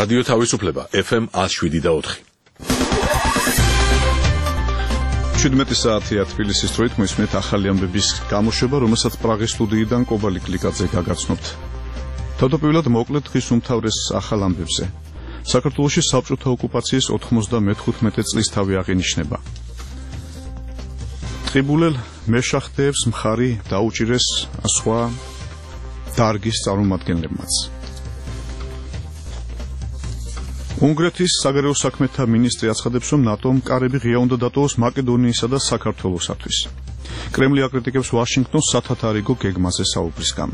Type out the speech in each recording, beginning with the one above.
რადიო თავისუფლება FM 107.4. 17 საათია თბილისის დროით მოისმენთ ახალი ამბების გამოშვება, რომელსაც პრაღის სტუდიიდან კობალი კლიკაძე გაგაცნობთ. თავდაპირველად მოკლედ დღის უმთავრეს ახალ ამბებზე. საქართველოში საბჭოთა ოკუპაციის 95 წლის თავი აღინიშნება. ტყიბულელ მეშახტეებს მხარი დაუჭირეს სხვა დარგის წარმომადგენლებმაც. უნგრეთის საგარეო საქმეთა მინისტრი აცხადებს, რომ ნატომ კარები ღია უნდა დატოვოს მაკედონიისა და საქართველოსათვის. კრემლი აკრიტიკებს ვაშინგტონს სათათარიგო გეგმაზე საუბრის გამო.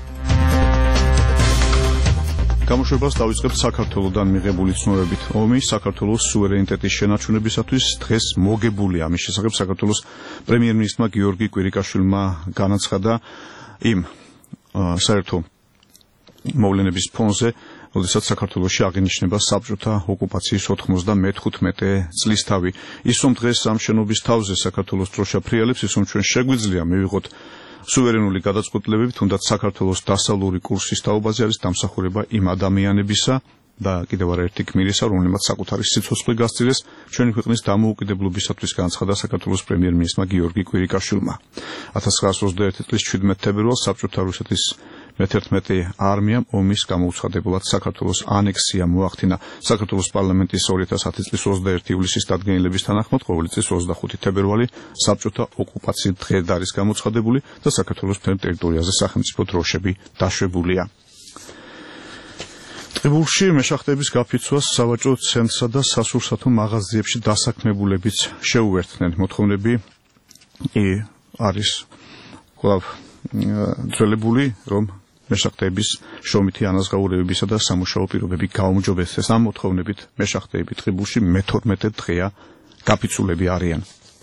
გამოშვებას დავიწყებთ საქართველოდან მიღებული ცნობებით. ომი საქართველოს სუვერენიტეტის შენარჩუნებისათვის დღეს მოგებულია. ამის შესახებ საქართველოს პრემიერ-მინისტრმა გიორგი კვირიკაშვილმა განაცხადა იმ საერთო მოვლენების ფონზე, როდესაც საქართველოში აღინიშნება საბჭოთა ოკუპაციის 95 წლის თავი. ის რომ დღეს ამ შენობის თავზე საქართველოს დროშა ფრიალებს, ის რომ ჩვენ შეგვიძლია მივიღოთ სუვერენული გადაწყვეტილებები, თუნდაც საქართველოს დასავლური კურსის თაობაზე არის დამსახურება იმ ადამიანებისა და კიდევ ერთი გმირისა, რომლებმაც საკუთარი სიცოცხლე გასწირეს ჩვენი ქვეყნის დამოუკიდებლობისათვის, განაცხადა საქართველოს პრემიერ-მინისტრმა გიორგი კვირიკაშვილმა. 1921 წლის 17 თებერვალს საბჭოთა რუსეთის მე-11 არმიამ ომის გამოუცხადებულად საქართველოს ანექსია მოახდინა. საქართველოს პარლამენტის 2010 წლის 21 ივლისის დადგენილების თანახმად ყოველი წლის 25 თებერვალი საბჭოთა ოკუპაციის დღედ არის გამოცხადებული და საქართველოს მთელ ტერიტორიაზე სახელმწიფო დროშები დაშვებულია. ტყიბულში მეშახტეების გაფიცვას სავაჭრო ცენტრსა და სასურსათო მაღაზიებში დასაქმებულებიც შეუერთდნენ. მოთხოვნები არის კვლავ ძველებული, რომ მეშახტეების შრომითი ანაზღაურებებისა და სამუშაო პირობები გაუმჯობესდეს. ამ მოთხოვნებით მეშახტეები ტყიბულში მე-12 დღეა გაფიცულები არიან.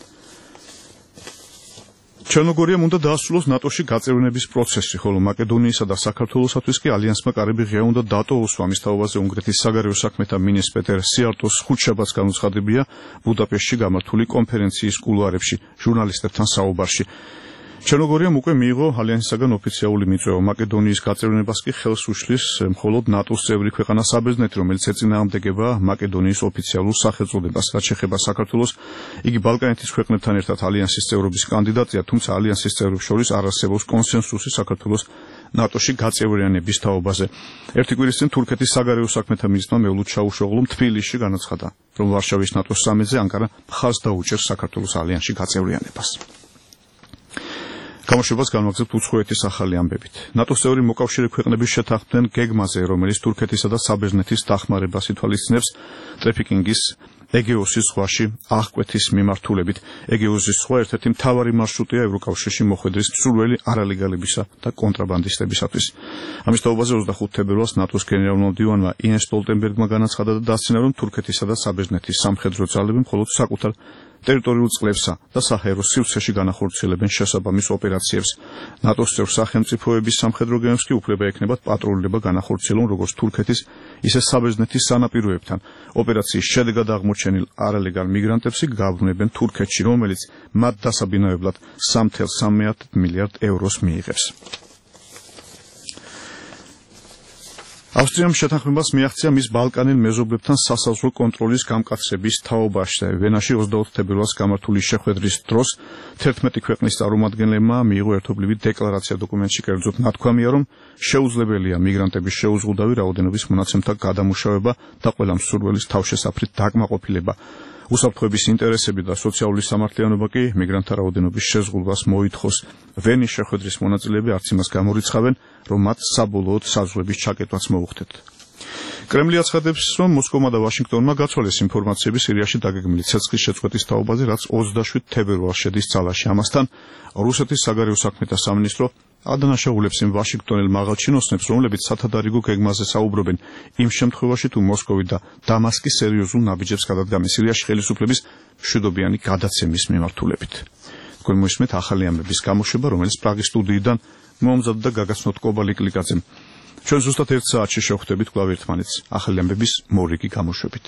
ჩერნოგორიამ უნდა დაასრულოს ნატოში გაწევრიანების პროცესი, ხოლო მაკედონიისა და საქართველოსათვის კი ალიანსმა კარები ღია უნდა დატოვოს. ამის თაობაზე უნგრეთის საგარეო საქმეთა მინისტრ პეტერ სიარტოს ხუთშაბათს განუცხადებია ბუდაპეშტში გამართული კონფერენციის კულუარებში ჟურნალისტებთან საუბარში. ჩერნოგორიამ უკვე მიიღო ალიანსისაგან ოფიციალური მიწვევა. მაკედონიის გაწევრიანებას კი ხელს უშლის მხოლოდ ნატოს წევრი ქვეყანა საბერძნეთი, რომელიც ეწინააღმდეგება მაკედონიის ოფიციალურ სახელწოდებას. რაც შეეხება საქართველოს, იგი ბალკანეთის ქვეყნებთან ერთად ალიანსის წევრობის კანდიდატია, თუმცა ალიანსის წევრებს შორის არ არსებობს კონსენსუსი საქართველოს ნატოში გაწევრიანების თაობაზე. ერთი კვირის წინ თურქეთის საგარეო საქმეთა მინისტრმა მევლութ ჩაუშოღლუმ თბილისში განაცხადა, რომ ვარშავის ნატოს სამიტზე ანკარა მხარს დაუჭერს საქართველოს ალიანსში გაწევრიანებას. გამოშვებას განვაგრძობთ უცხოეთის ახალი ამბებით. ნატოს წევრი მოკავშირე ქვეყნების შეთანხმდნენ გეგმაზე, რომელიც თურქეთისა და საბერძნეთის დახმარებას ითვალისწინებს ტრაფიკინგის ეგეოსის ზღვაში აღკვეთის მიმართულებით. ეგეოსის ზღვა ერთ-ერთი მთავარი მარშრუტია ევროკავშირში მოხვედრის მსურველი არალეგალებისა და კონტრაბანდისტებისათვის. ამის თაობაზე 25 თებერვალს ნატოს გენერალურმა მდივანმა იენს სტოლტენბერგმა განაცხადა და დასცინა, რომ თურქეთისა და საბერძნეთის სამხედრო ძალები მხოლოდ საკუთარ ტერიტორიულ წყლებსა და საჰაერო სივრცეში განახორციელებენ შესაბამის ოპერაციებს. ნატოს წევრ სახელმწიფოების სამხედრო გემებს კი უფლება ექნებათ პატრულირება განახორციელონ როგორც თურქეთის, ისე საბერძნეთის სანაპიროებთან. ოპერაციის შედეგად აღმოჩენილ არალეგალ მიგრანტებს გაბრუნებენ თურქეთში, რომელიც მათ დასაბინავებლად 3,3 მილიარდ ევროს მიიღებს. ავსტრიამ შეთანხმებას მიაღწია მის ბალკანელ მეზობლებთან სასაზღვრო კონტროლის გამკაცების თაობაში. ვენაში 20 თებერვალს გამართული შეხვედრის დროს 11 ქვეყნის წარმომადგენლებმა მიიღო ერთობლივი დეკლარაცია. დოკუმენტში კერძოდ ნათქვამია, რომ შეუძლებელია მიგრანტების შეუზღუდავი რაოდენობის მონაცემთა გადამუშავება და ყველა მსურველის თავშესაფრით დაკმაყოფილება. უსაფრთხოების ინტერესები და სოციალური სამართლიანობა კი მიგრანტთა რაოდენობის შეზღუდვას მოითხოვს. ვენის შეხვედრის მონაწილეები არც იმას გამორიცხავენ, რომ მათ საბოლოოდ საზღვრების ჩაკეტვაც მოუხდეთ. კრემლი აცხადებს, რომ მოსკოვმა და ვაშინგტონმა გაცვალეს ინფორმაციები სირიაში დაგეგმილი ცეცხლის შეწყვეტის თაობაზე, რაც 27 თებერვალს შედის ძალაში. ამასთან რუსეთის საგარეო საქმეთა სამინისტრო ადანაშაულებს იმ ვაშინგტონელ მაღალჩინოსნებს, რომლებიც სათადარიგო გეგმაზე საუბრობენ, იმ შემთხვევაში თუ მოსკოვი და დამასკი სერიოზულ ნაბიჯებს გადადგამენ სირიაში ხელისუფლების მშვიდობიანი გადაცემის მიმართულებით. თქვენ მოისმენთ ახალი ამბების გამოშვება, რომელიც პრაღის სტუდიიდან მომზადდა და გაგაცნოთ კობალი კლიკაძემ. ჩვენ ზუსტად 1 საათში შევხვდებით კვლავ ერთმანეთს ახალი ამბების მორიგი გამოშვებით.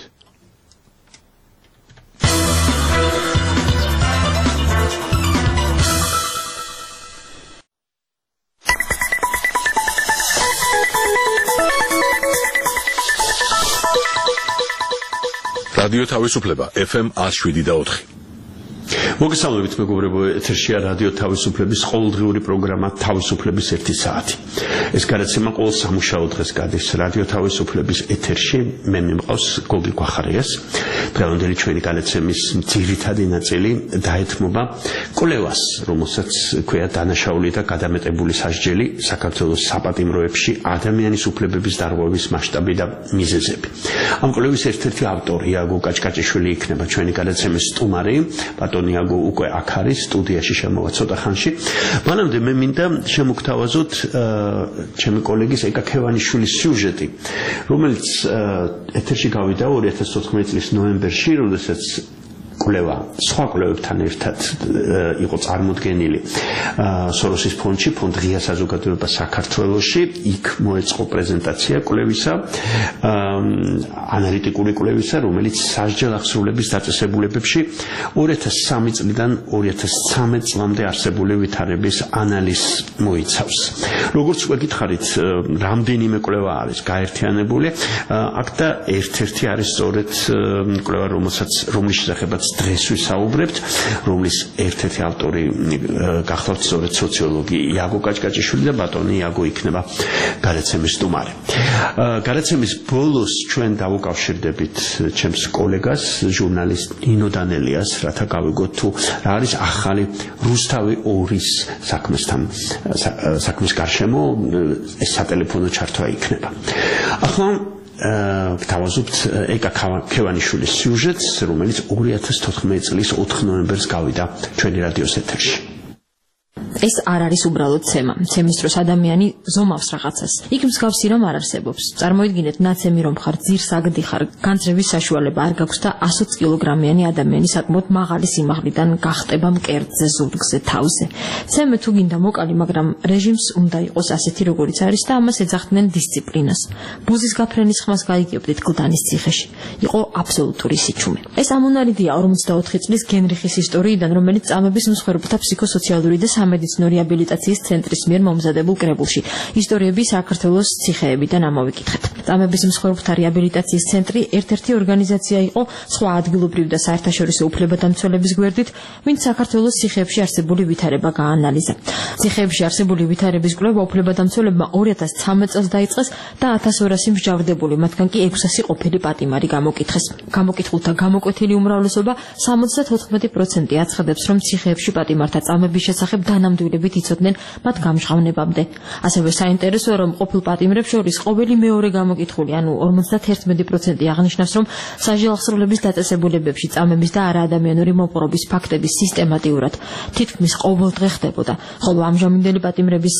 რადიო თავისუფლება FM 107.4. მოგესალმებით მეგობრებო, ეთერშია რადიო თავისუფლების ყოველდღიური პროგრამა თავისუფლების 1 საათი. ეს გადაცემა ყოველ სამუშაო დღეს გადის რადიო თავისუფლების ეთერში. მე მიმყავს გოგი გვახარიას. დღევანდელი ჩვენი გადაცემის ძირითადი ნაწილი დაეთმობა კვლევას, რომელსაც ქვია დანაშაული და გადამეტებული სასჯელი საქართველოს საპატიმროებში ადამიანის უფლებების დარღვევის მასშტაბი და მიზეზები. ამ კვლევის ერთ-ერთი ავტორი იაგო კაჭკაჭიშვილი იქნება ჩვენი გადაცემის სტუმარი. Iagო უკვე აქ არის სტუდიაში შემოვა ცოტა ხანში. მანამდე მე მინდა შემოგთავაზოთ ჩემი კოლეგის ეკა ქევანიშვილის სიუჟეტი, რომელიც ეთერში გავიდა 2014 წლის ნოემბერში, როდესაც კვლევა სხვა კვლევებთან ერთად იყო წარმოდგენილი სოროსის ფონდში, ფონდ ღია საზოგადოება საქართველოში. იქ მოეწყო პრეზენტაცია კვლევისა, ანალიტიკური კვლევისა, რომელიც სასჯელ აღსრულების დაწესებულებებში 2003 წლიდან 2013 წლამდე არსებული ვითარების ანალიზს მოიცავს. როგორც უკვე გითხარით, რამდენიმე კვლევა არის გაერთიანებული, აქ და ერთ-ერთი არის სწორედ კვლევა, რომლის შესახებაც დღეს ვისაუბრებთ, რომლის ერთ-ერთი ავტორი გახლავთ სწორედ სოციოლოგი იაგო კაჭკაჭიშვილი და ბატონი იაგო იქნება გადაცემის სტუმარი. გადაცემის ბოლოს ჩვენ დავუკავშირდებით ჩემს კოლეგას, ჟურნალისტ ნინო დანელიას, რათა გავიგოთ თუ რა არის ახალი რუსთავი 2-ის საქმის გარშემო, ეს სატელეფონო ჩართვა იქნება. ახლა გთავაზობთ ეკა ქევანიშვილის სიუჟეტს, რომელიც 2014 წლის 4 ნოემბერს გავიდა ჩვენი რადიოს ეთერში. ეს არ არის უბრალოდ ცემა. ცემის დროს ადამიანი ზომავს რაღაცას. იქ მსგავსი რამ არ არსებობს. წარმოიდგინეთ, ნაცემი რომ ხარ, ძირს აგდიხარ, განძრევის საშუალება არ გაქვს და 120 კილოგრამიანი ადამიანი საკმაოდ მაღალი სიმაღლიდან გახტება მკერდზე, ზურგზე, თავზე. ცემე თუ გინდა მოკალი, მაგრამ რეჟიმს უნდა იყოს ასეთი, როგორიც არის და ამას ეძახდნენ დისციპლინას. ბუზის გაფრენის ხმას გაიგებდით გლდანის ციხეში. იყო აბსოლუტური სიჩუმე. ეს ამონარიდია 44 წლის გენრიხის ისტორიიდან, რომელიც წამების მსხვერპლთა ფსიქოსოციალური და სამედიცინო რეაბილიტაციის ცენტრის მიერ მომზადებულ კრებულში. ისტორიები საქართველოს ციხეებიდან ამოვიკითხეთ. წამების მსხვერპლთა რეაბილიტაციის ცენტრი ერთ-ერთი ორგანიზაცია იყო სხვა ადგილობრივ და საერთაშორისო უფლებადამცველების გვერდით, ვინც საქართველოს ციხეებში არსებული ვითარება გაანალიზა. ციხეებში არსებული ვითარების კვლევა უფლებადამცველებმა 2013 წელს დაიწყეს და 1200 მსჯავრდებული, მათგან კი 600 ყოფილი პატიმარი გამოკითხეს. გამოკითხულთა გამოკვეთილი უმრავლესობა 74% აცხადებს, რომ ციხეებში პატიმართა წამების შესახებ დანამდვილებით იცოდნენ მათ გამჟღავნებამდე. ასევე საინტერესოა, რომ ყოფილ პატიმრებს შორის ყოველი მეორე გამოკითხული, ანუ 51% აღნიშნავს, რომ სასჯელ აღსრულების დაწესებულებებში წამების და არაადამიანური მოპყრობის ფაქტები სისტემატიურად თითქმის ყოველ დღე ხდებოდა, ხოლო ამჟამინდელი პატიმრების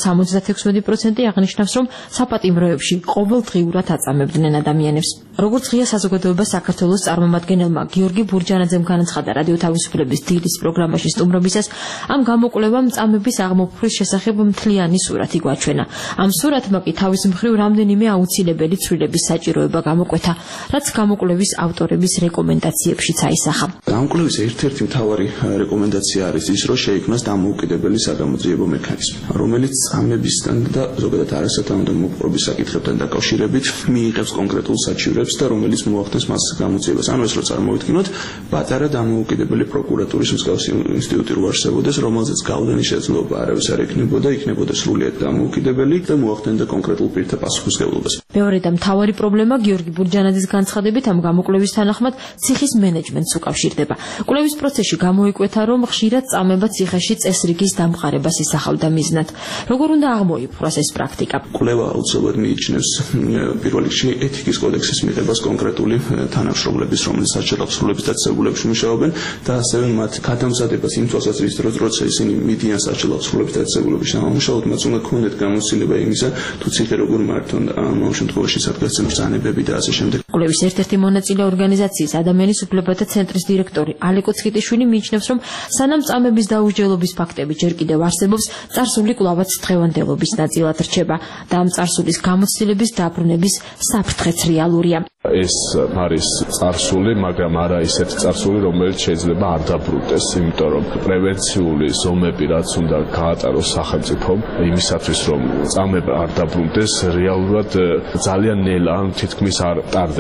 76% აღნიშნავს, რომ საპატიმროებში ყოველდღიურად აწამებდნენ ადამიანებს. როგორც ღია საზოგადოება საქართველოს წარმომადგენელმა გიორგი ბურჯანაძემ განაცხადა რადიო თავისუფლების დილის პროგრამაში სტუმრობისას, ამ გამოკვლევამ წამების აღმოფხრის შესახებ მთლიანი სურათი გვაჩვენა. ამ სურათმა კი თავის მხრივ რამდენიმე აუცილებელი ცვლილების საჭიროება გამოკვეთა, რაც გამოკვლევის ავტორების რეკომენდაციებშიც აისახა. ამ კვლევის ერთ-ერთი მთავარი რეკომენდაცია არის ის, რომ შეიქმნას დამოუკიდებელი საგამოძიებო მექანიზმი, რომელიც წამებისთან და ზოგადად არასათანადო მოპყრობის საკითხებთან დაკავშირებით მიიღებს კონკრეტულ საჩივრებს და რომელიც მოახდენს მას გამოძიებას. ანუ ეს რო წარმოვიდგინოთ, პატარა დამოუკიდებელი პროკურატურის მსგავსი ინსტიტუტი რო არსებობდეს, რომელზეც გავლენის შეძლება არავის არ ექნებოდა, იქნებოდა სრულიად დამოუკიდებელი და მოახდენდა კონკრეტულ პირთა პასუხისმგებლობას. მეორე და მთავარი პრობლემა გიორგი ბურჯანაძის განცხადებით ამ გამოკვლევის თანახმად ციხის მენეჯმენტს უკავშირდება. კვლევის პროცესში გამოიკვეთა, რომ ხშირად წამება ციხეში წესრიგის დამყარებას ისახავდა მიზნად. როგორ უნდა აღმოიფხვრას ეს პრაქტიკა? კვლევა აუცილებლად მიიჩნევს პირველ რიგში ეთიკის კოდექსის მიღებას კონკრეტული თანამშრომლების, რომელიც სასჯელ აღსრულების დაწესებულებებში მუშაობენ და ასევე მათ გადამზადებას იმ თვალსაზრისით, როცა ისინი მიდიან სასჯელ აღსრულების დაწესებულებებში ამუშავოთ, მას უნდა ქონდეთ გამოცდილება იმისა, თუ ციხე როგორ მართონ ამ შემთხვევაში სადგაცემ ბრძანებები და ასე შემდეგ. კვლევის ერთ-ერთი მონაწილე ორგანიზაციის ადამიანის უფლებათა ცენტრის დირექტორი ალეკო ცკიტიშვილი მიიჩნევს, რომ სანამ წამების დაუსჯელობის ფაქტები ჯერ კიდევ არსებობს, წარსული კვლავაც დღევანდელობის ნაწილად რჩება და ამ წარსულის გამოცდილების დაბრუნების საფრთხეც რეალურია. ეს არის წარსული, მაგრამ არა ისეთი წარსული, რომელიც შეიძლება არ დაბრუნდეს, იმიტომ რომ პრევენციული ზომები რაც უნდა გაატაროს სახელმწიფომ იმისათვის, რომ წამება არ დაბრუნდეს, რეალურად ძალიან ნელა, თითქმის არ ტარდება.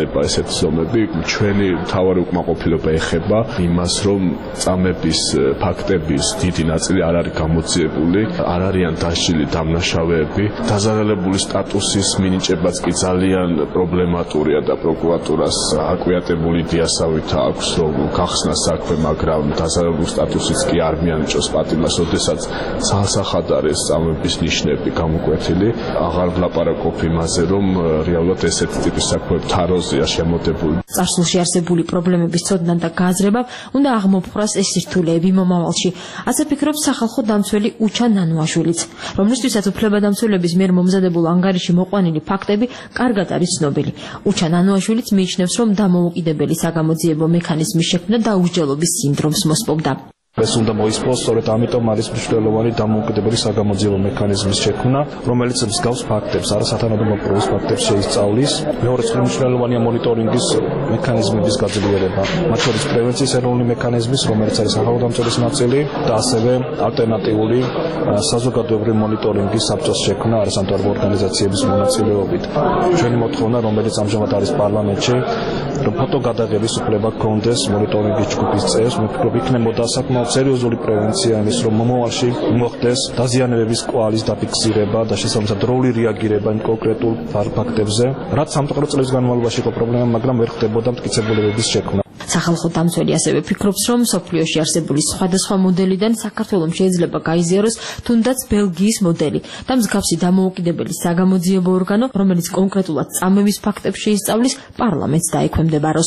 გაიზრდება ესეთ ზომები. ჩვენი მთავარი უკმაყოფილება ეხება იმას, რომ წამების ფაქტების დიდი ნაწილი არ არის გამოძიებული, არ არიან დასჯილი დამნაშავეები. დაზარალებული სტატუსის მინიჭებაც კი ძალიან პრობლემატურია და პროკურატურას აკვიატებული დიასავით აქვს, რომ გახსნა საქმე, მაგრამ დაზარალებული სტატუსიც კი არ მიანიჭოს პატიმრს, ოდესაც ცალსახად არის წამების ნიშნები გამოკვეთილი. აღარ ვლაპარაკობ იმაზე, რომ რეალურად ესეთ ტიპის საქმეები თაროზეა შემოდებული. წარსულში არსებული პრობლემების ცოდნა და გააზრება უნდა აღმოფხვრას ეს სირთულეები მომავალში. ასე ფიქრობს სახალხო დამცველი უჩა ნანუაშვილიც, რომლისთვისაც უფლებადამცველების მიერ მომზადებულ ანგარიში მოყვანილი ფაქტები კარგად არის ცნობილი. უჩა ნანუაშვილიც მიიჩნევს, რომ დამოუკიდებელი საგამოძიებო მექანიზმის შექმნა დაუსჯელობის სინდრომს მოსპობდა. ეს უნდა მოისპოს, სწორედ ამიტომ არის მნიშვნელოვანი დამოუკიდებელი საგამოძიებო მექანიზმის შექმნა, რომელიც მსგავს ფაქტებს, არასათანადო პროვის ფაქტებს შეისწავლის. მეორე მნიშვნელოვანია მონიტორინგის მექანიზმების გაძლიერება, მათ შორის პრევენციის ეროვნული მექანიზმის, რომელიც არის ახალგამწვევის ნაწილი და ასევე ალტერნატიული საზოგადოებრივი მონიტორინგის საბჭოს შექმნა არასამთავრობო ორგანიზაციების მონაწილეობით. ჩვენი მოთხოვნა, რომელიც ამჟამად არის პარლამენტში, რომ ფოტოგადაღების უფლება გქონდეს მონიტორინგის ჯგუფის წევრს, მე ვფიქრობ, იქნებოდა საკმაოდ სერიოზული პრევენცია იმის, რომ მომავალში მოხდეს დაზიანებების კვალის დაფიქსირება და შესაბამისად დროული რეაგირება იმ კონკრეტულ ფაქტებზე, რაც სამწუხაროდ წლების განმავლობაში იყო პრობლემა, მაგრამ ვერ ხდებოდა მტკიცებულებების შექმნა. სახალხო დამცველი ასევე ფიქრობს, რომ მსოფლიოში არსებული სხვადასხვა მოდელიდან საქართველოს შეიძლება გაიზიაროს თუნდაც ბელგიის მოდელი და მსგავსი დამოუკიდებელი საგამოძიებო ორგანო, რომელიც კონკრეტულად წამების ფაქტებს შეისწავლის, პარლამენტს დაექვემდებაროს.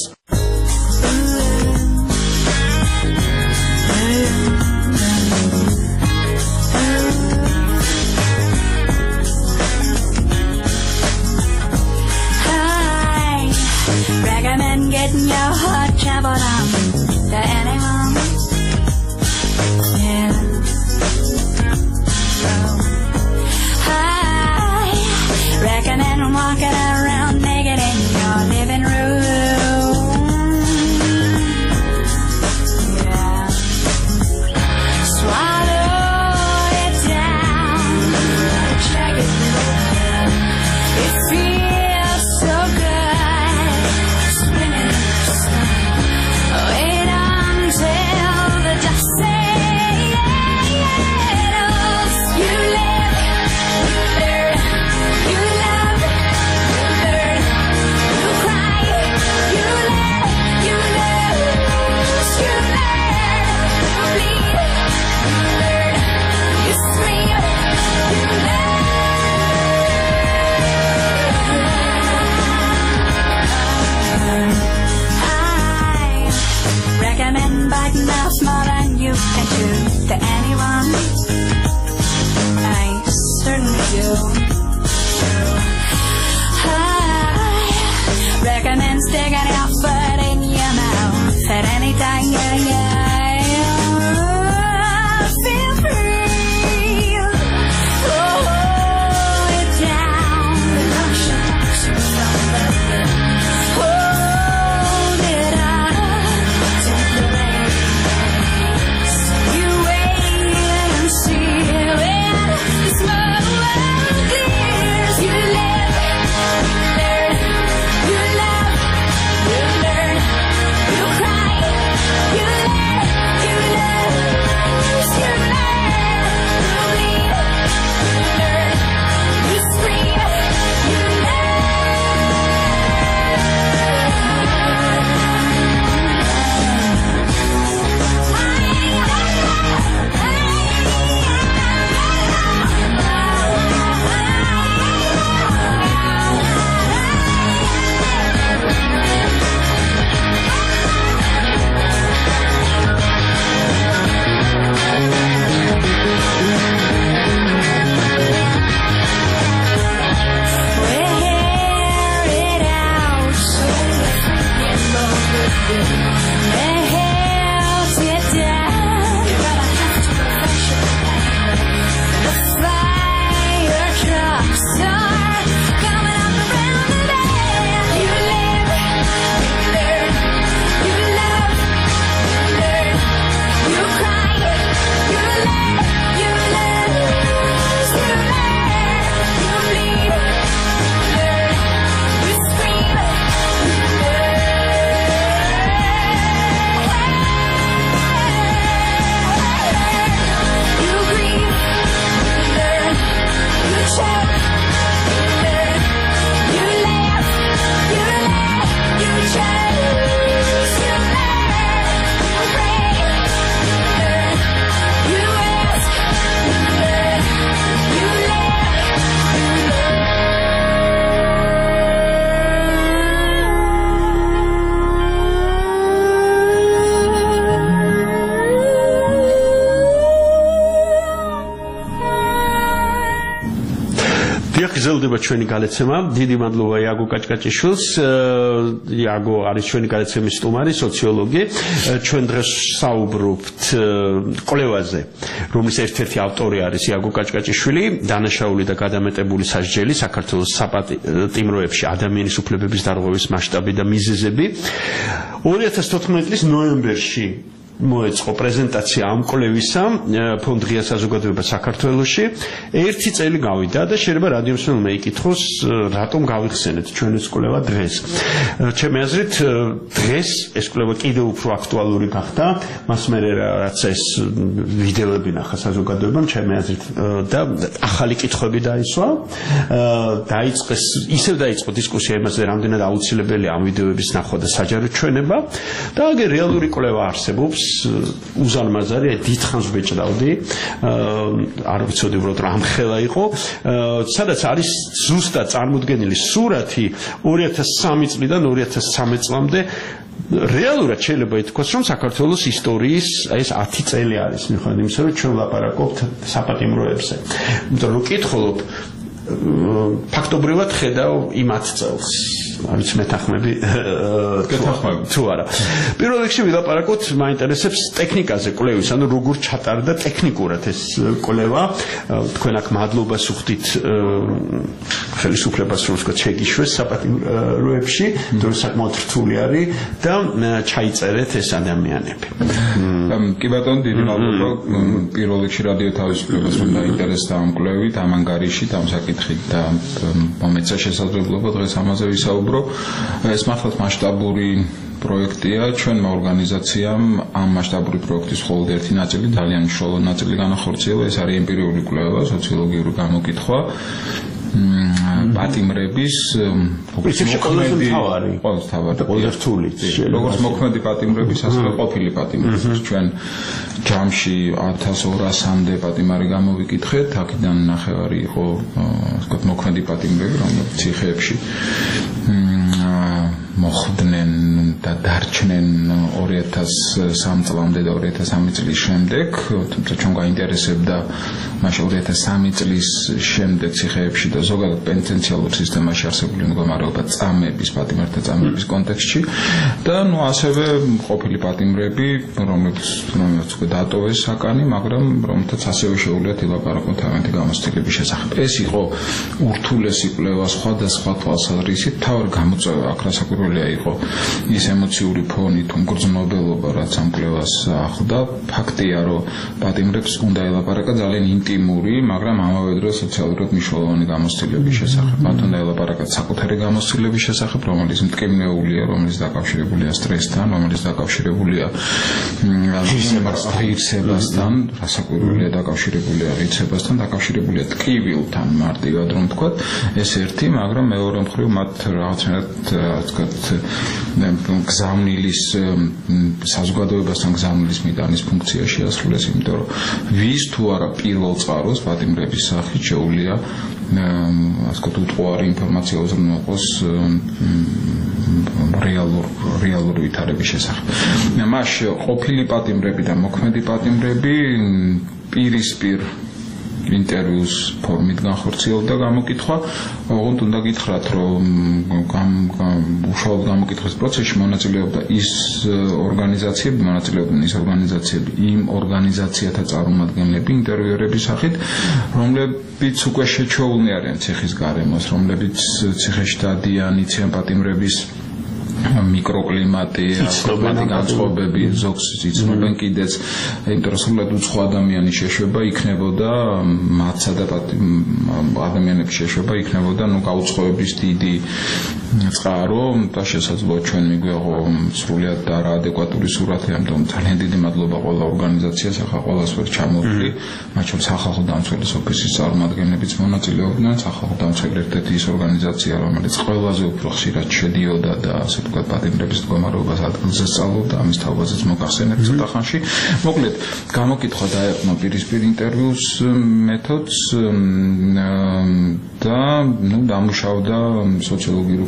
Getting your heart traveled on to anyone. Yeah. I recommend walking around naked in your living room. დიახ, გრძელდება ჩვენი გალეცემა. დიდი მადლობა იაგო კაჭკაჭიშვილს. იაგო არის ჩვენი გალეცემის სტუმარი, სოციოლოგი. ჩვენ დღეს საუბრობთ კვლევაზე, რომლის ერთ-ერთი ავტორი არის იაგო კაჭკაჭიშვილი, დანაშაული და გადამეტებული სასჯელი საქართველოს საპატიმროებში ადამიანის უფლებების დარღვევის მასშტაბი და მიზეზები. 2014 წლის ნოემბერში მოეწყო პრეზენტაცია ამ კვლევისა ფონდ ღია საზოგადოება საქართველოში. ერთი წელი გავიდა და შეიძლება რადიომსმენელმა იკითხოს, რატომ გავიხსენეთ ჩვენ ეს კვლევა დღეს. ჩემი აზრით, დღეს ეს კვლევა კიდევ უფრო აქტუალური გახდა, მას მერე რაც ეს ვიდეოები ნახა საზოგადოებამ, ჩემი აზრით და ახალი კითხვები დაისვა. ისევ დაიწყო დისკუსია იმაზე, რამდენად აუცილებელია ამ ვიდეოების ნახვა და საჯარო ჩვენება და აგერ რეალური კვლევა არსებობს. უზარმაზარია, დიდხანს ვეჭდავდი, არ ვიცოდი უბრალოდ რა ამხელა იყო, სადაც არის ზუსტად წარმოდგენილი სურათი 2003 წლიდან 2013 წლამდე. რეალურად შეიძლება ითქვას, რომ საქართველოს ისტორიის ეს 10 წელი არის, მიუხედავად იმისა, რომ ჩვენ ვლაპარაკობთ საპატიმროებზე. იმიტომ რომ ვკითხულობ, ფაქტობრივად ხედავ იმ 10 წელს. არის მეთანხმები თუ არა. პირველ რიგში ვილაპარაკოთ, მაინტერესებს ტექნიკაზე კვლევის, ანუ როგორ ჩატარდა ტექნიკურად ეს კვლევა. თქვენ აქ მადლობას უხდით ხელისუფლებას, რომ თქვა შეგიშვეს საპატიმროებში, თუ საკმაოდ რთული არის და ჩაიწერეთ ეს ადამიანები. კი ბატონო, დიდი მადლობა პირველ რიგში რადიო თავისუფლებას რომ დაინტერესდა ამ კვლევით, ამ ანგარიშით, ამ საკითხით და მომეცა შესაძლებლობა დღეს ამაზე ვისაუბროთ. ეს მართლაც მასშტაბური პროექტია, ჩვენმა ორგანიზაციამ ამ მასშტაბური პროექტის მხოლოდ ერთი ნაწილი, ძალიან მნიშვნელოვანი ნაწილი განახორციელა, ეს არის ემპირიული კვლევა, სოციოლოგიური გამოკითხვა. პატიმრების მოქმედი როგორც მოქმედი პატიმრების, ასევე ყოფილი პატიმრების. ჩვენ ჯამში 1200-მდე პატიმარი გამოვიკითხეთ, აქედან ნახევარი იყო მოქმედი პატიმრები, რომლებიც ციხეებში მოხვდნენ და დარჩნენ 2003 წლამდე და 2003 წლის შემდეგ, თუმცა ჩვენ გაინტერესებდა მაშინ 2003 წლის შემდეგ ციხეებში და ზოგადად პენიტენციალურ სისტემაში არსებული მდგომარეობა წამების, პატიმართა წამების კონტექსტში და ასევე ყოფილი პატიმრები, რომლებიც დატოვეს საკანი, მაგრამ რომელთაც ასევე შეუძლიათ ილაპარაკონ თავიანთი გამოცდილების შესახებ. ეს იყო ურთულესი კვლევა სხვადასხვა თვალსაზრისით. მთავარი გამოწვევა აქ რასაკვირველია იყო ის ემოციური ფონი თუ მგრძნობელობა, რაც ამ კვლევას ახლდა. ფაქტია, რომ პატიმრებს უნდა ელაპარაკა ძალიან ინტიმური, მაგრამ ამავე დროს სოციალურად მნიშვნელოვანი გამოცდილების შესახებ. მათ უნდა ელაპარაკათ საკუთარი გამოცდილების შესახებ, რომელიც მტკივნეულია, რომელიც დაკავშირებულია სტრესთან, რომელიც დაკავშირებულია ღირსებასთან, რასაკვირველია დაკავშირებულია ღირსებასთან, დაკავშირებულია ტკივილთან, მარტივად რომ ვთქვათ, ეს ერთი, მაგრამ მეორე მხრივ მათ რაღაცნაირად გზავნილის საზოგადოებასთან გზავნილის მიტანის ფუნქცია შეასრულეს, იმიტომ რომ ვის თუ არა პირველ წყაროს პატიმრების სახით შეუძლია უტყუარი ინფორმაცია უზრუნველყოს რეალური ვითარების შესახებ. მას ყოფილი პატიმრები და მოქმედი პატიმრები პირისპირ ინტერვიუს ფორმით განხორციელდა გამოკითხვა. ოღონდ უნდა გითხრათ, რომ უშუალოდ გამოკითხვის პროცესში მონაწილეობდა ის ორგანიზაციები, იმ ორგანიზაციათა წარმომადგენლები ინტერვიუერების სახით, რომლებიც უკვე შეჩვეულნი არიან ციხის გარემოს, რომლებიც ციხეში დადიან, იციან პატიმრების მიკროკლიმატი, განწყობები, ზოგს იცნობენ კიდეც, იმიტომ რომ სულად უცხო ადამიანის შეშვება იქნებოდა, მათსა და ადამიანების შეშვება იქნებოდა, გაუწყობების დიდი წყარო და შესაძლოა ჩვენ მიგვეღო სრულიად არაადეკვატური სურათი, ამიტომ ძალიან დიდი მადლობა ყველა ორგანიზაციას, ახლა ყველას ვერ ჩამოვთვლი, მათ შორის სახალხო დამცველის ოფისის წარმომადგენლებიც მონაწილეობდნენ, სახალხო დამცველი ერთ-ერთი ის ორგანიზაცია, რომელიც ყველაზე უფრო ხშირად შედიოდა და ასე ვთქვათ, პატიმრების მდგომარეობას ადგილზე სწავლობდა, ამის თაობაზეც მოგახსენებთ ცოტა ხანში. მოკლედ, გამოკითხვა დაეყრდნო პირისპირ ინტერვიუს მეთოდს და დამუშავდა სოციოლოგიური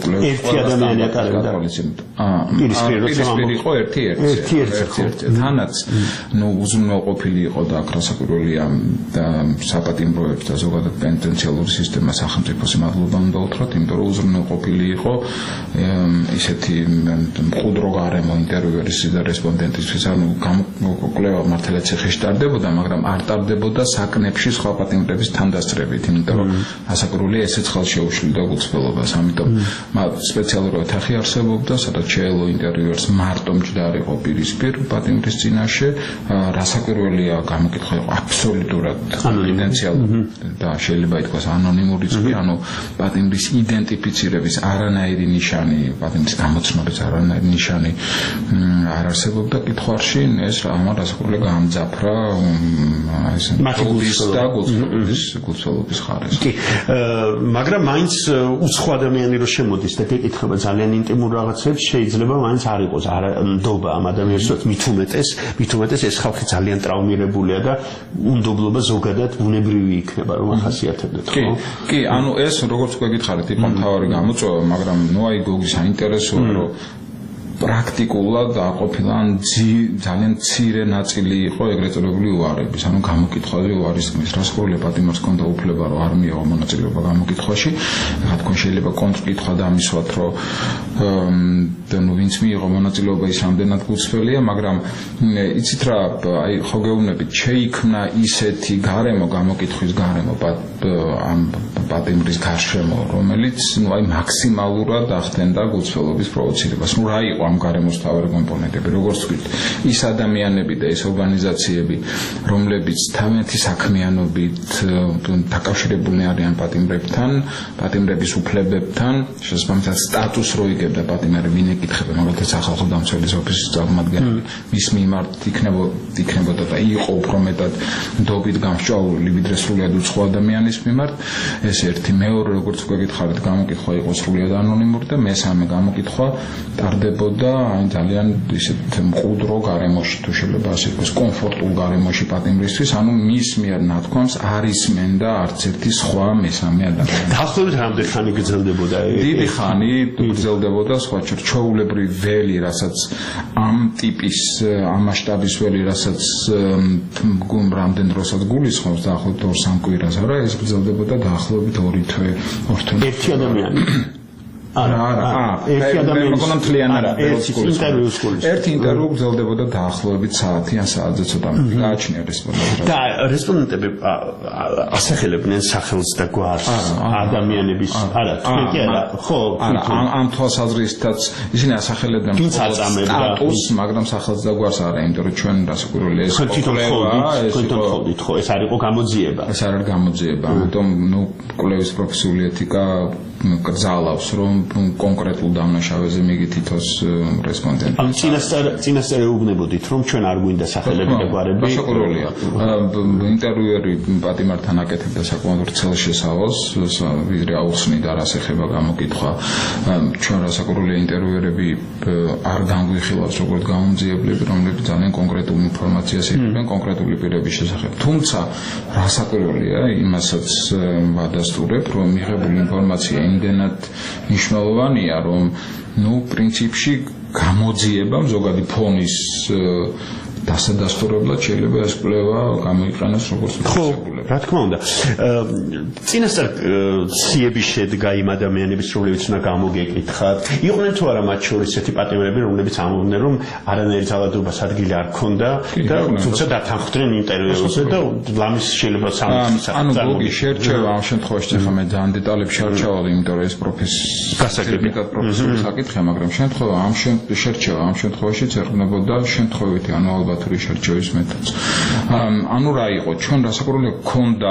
ერთი ადამიანი აკარებდა. პირისპირ იყო ერთი. თანაც უზრუნველყოფილი იყო და აქ რასაკვირველია საპატიმროებს და ზოგადად პენტენციალური სისტემა სახელმწიფოს მადლობა უნდა უთხრათ, იმიტომ რომ უზრუნველყოფილი იყო ისეთი მყუდრო გარემო ინტერვიუერის და რესპონდენტისთვის, ანუ კვლევა მართლაც ეხი შტარდებოდა, მაგრამ არ ტარდებოდა საკნებში სხვა პატიმრების თანდასწრებით, იმიტომ რომ რასაკვირველია ესეც ხელს შეუშლიდა გულწრფელობას, ამიტომ სპეციალური ოთახი არსებობდა, სადაც შეელო ინტერვიუერს მარტო მჯდარი იყო პირისპირ პატიმრის წინაშე, რასაკვირველია გამოკითხვა იყო აბსოლუტურად კონფიდენციალური და შეიძლება ითქვას ანონიმურიც კი, ანუ პატიმრის იდენტიფიცირების არანაირი ნიშანი, პატიმრის გამოცნობის არანაირი ნიშანი არ არსებობდა კითხვაში, ეს რასაკვირველია გაამძაფრა გულწრფელობის ხარეს. კი, მაგრამ მაინც უცხო ადამიანი რო შემოდის და გეკითხება ძალიან ინტიმურ რაღაცებს, შეიძლება მაინც არ იყოს ნდობა ამ ადამიანისთვის, მით უმეტეს ეს ხალხი ძალიან ტრაუმირებულია და უნდობლობა ზოგადად ბუნებრივი იქნება, რომ ახასიათებდეთ, ხო? კი, ანუ ეს როგორც გეკითხარით, იყო მთავარი გამოწვევა, მაგრამ აი გოგის საინტერესოა, რომ პრაქტიკულად აყოფილა ძალიან მცირე ნაწილი იყო ეგრეთ წოდებული უარების, ანუ გამოკითხვაზე უარისმის. რასაკვირველია პატიმარს ჰქონდა უფლება, რომ არ მიიღო მონაწილეობა გამოკითხვაში. რა თქმა უნდა, შეიძლება კონტრკითხვა დამისვათ, რომ ვინც მიიღო მონაწილეობა ის რამდენად გულწრფელია, მაგრამ იცით რა, აი ხო გეუბნებით, შეიქმნა ისეთი გარემო, გამოკითხვის გარემო ამ პატიმრის გარშემო, რომელიც აი მაქსიმალურად ახდენდა გულწრფელობის პროვოცირებას. რა იყო ამ გარემოს მთავარი კომპონენტები, როგორც ვთქვით, ის ადამიანები და ეს ორგანიზაციები, რომლებიც თავიანთი საქმიანობით დაკავშირებული არიან პატიმრებთან, პატიმრების უფლებებთან, შესაბამისად სტატუსს რო იგებდა პატიმარი, ვინ ეკითხება, მაგალითად სახალხო დამცველის ოფისის წარმომადგენელი, მის მიმართ იქნებოდა და იყო უფრო მეტად ნდობით გამსჭვალული, ვიდრე სრულიად უცხო ადამიანის მიმართ. ეს ერთი, მეორე, როგორც გეკითხარით, გამოკითხვა იყო სრულიად ანონიმური და მესამე გამოკითხვა ტარდებოდა აი ძალიან ისეთ მყუდრო გარემოში, თუ შეიძლება ასე ვთქვას, კომფორტულ გარემოში პატიმრისთვის, ანუ მის მიერ ნათქვამს არ ისმენდა არც ერთი სხვა მესამე ადამიანი. დაახლოებით რამდენი ხანი გრძელდებოდა? დიდი ხანი გრძელდებოდა, სხვა ჩვეულებრივი ველი, რასაც ამ ტიპის, ამ მასშტაბის ველი, რასაც რამდენ დროსაც გულისხმობს, დაახლოებით 2-3 კვირას არა, ეს გრძელდებოდა დაახლოებით 2 თვე. ერთი ადამიანი. ერთი ინტერვიუ გრძელდებოდა დაახლოებით საათი ან საათზე ცოტა გააჩნია რესპონდენტები. და რესპონდენტები ასახელებდნენ სახელს და გვარს ადამიანების, არა, თქვენ კი არა, ხო, ამ თვალსაზრისითაც ისინი ასახელებდნენ სტატუსს, მაგრამ სახელს და გვარს არა, იმიტომ რომ ჩვენ რასაკვირველია ეს ყოფილიყო, ხო, ეს არ იყო გამოძიება. ეს არ არის გამოძიება, ამიტომ კვლევის პროფესიული ეთიკა გრძალავს, რომ კონკრეტულ დამნაშავეზე მიგითითოს რესპონდენტი. ამ წინასწარ ეუბნებოდით, რომ ჩვენ არ გვინდა სახელები და გვარები. რასაკვირველია. ინტერვიუერი პატიმართან აკეთებდა საკმაოდ ვრცელ შესავალს, ვიდრე აუხსნიდა რას ეხება გამოკითხვა. ჩვენ რასაკვირველია ინტერვიუერები არ განგვიხილავს როგორც გამომძიებლები, რომლებიც ძალიან კონკრეტულ ინფორმაციას იღებენ კონკრეტული პირების შესახებ. თუმცა რასაკვირველია, იმასაც ვადასტურებ, რომ მიღებული ინფორმაცია იმდენად მნიშვნელოვანია, რომ პრინციპში გამოძიება ზოგადი ფონის დასადასტურებლად შეიძლება ეს კვლევა გამოიყენოს როგორც მიღებული. რა თქმა უნდა. წინასწარ ციები შედგა იმ ადამიანების, რომლებიც უნდა გამოგეკითხათ. იყვნენ თუ არა მათ შორის ესეთი პატიმრები, რომლებიც ამბობდნენ, რომ არანაირი ძალადობას ადგილი არ ქონდა და თუმცა დათანხმდნენ ინტერვიუზე და ლამის შეიძლება სამი ანუ გოგი შერჩევა ამ შემთხვევაში ახლა მე ძალიან დეტალებში არ ჩავალ, იმიტომ რომ ეს პროფესიული საკითხია, მაგრამ შემთხვევა ამ შემთხვევაში ცერყნებოდა შემთხვევითი ანუ ალბათური შერჩევის მეთოდს. ანუ რა იყო, ჩვენ რასაკვირველია ქონდა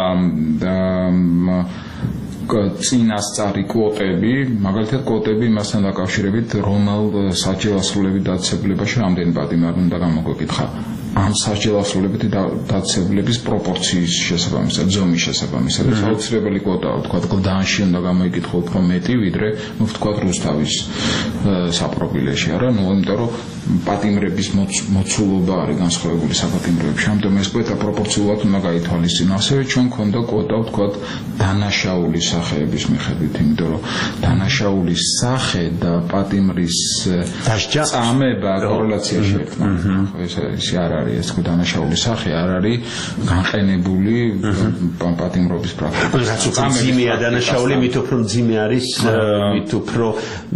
წინასწარი კვოტები, მაგალითად კვოტები იმასთან დაკავშირებით, რომელ საჭიროასრულებით დაწესებულებაში რამდენი პატიმარი უნდა გამოგვეკითხა. ამ სასჯელ ასრულებითი დაწესებულების პროპორციის შესაბამისად, ზომის შესაბამისად. ეს აუცილებელი კვოტაა, თქვა, გლდანში უნდა გამოიკითხო უფრო მეტი, ვიდრე, თქვა, რუსთავის საპრობილეში, არა, იმიტომ რომ პატიმრების მოცულობა არის განსხვავებული საპატიმროებში. ამიტომ ეს კვოტა პროპორციულად უნდა გაითვალისწინო. ასევე ჩვენ გვქონდა კვოტა, თქვა, დანაშაულის სახეების მიხედვით, იმიტომ რომ დანაშაულის სახე და პატიმრის წამება კორელაციაში ერთმანეთთან. ეს არ არის, ეს თქვა, დანაშაულის სახე არ არის განყენებული პატიმრობის პრაქტიკაში. რაც უფრო მძიმეა დანაშაული, მით უფრო მძიმე არის, მით უფრო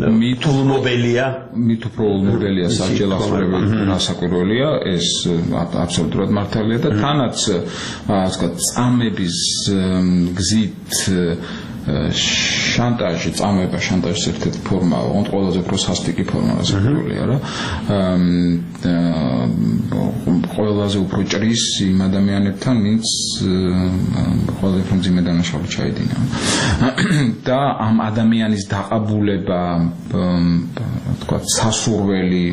ულმობელია სასჯელ ასრულებელი რასაკვირველია, ეს აბსოლუტურად მართალია და თანაც ასე წამების გზით შანტაჟი, წამება შანტაჟის ერთ-ერთი ფორმაა, ოღონდ ყველაზე უფრო სასტიკი ფორმა რასაკვირველია რა. ყველაზე უფრო ჭრის იმ ადამიანებთან, ვინც ყველაზე უფრო მძიმე დანაშაული ჩაიდინა. და ამ ადამიანის დაყაბულება, თქვა, სასურველი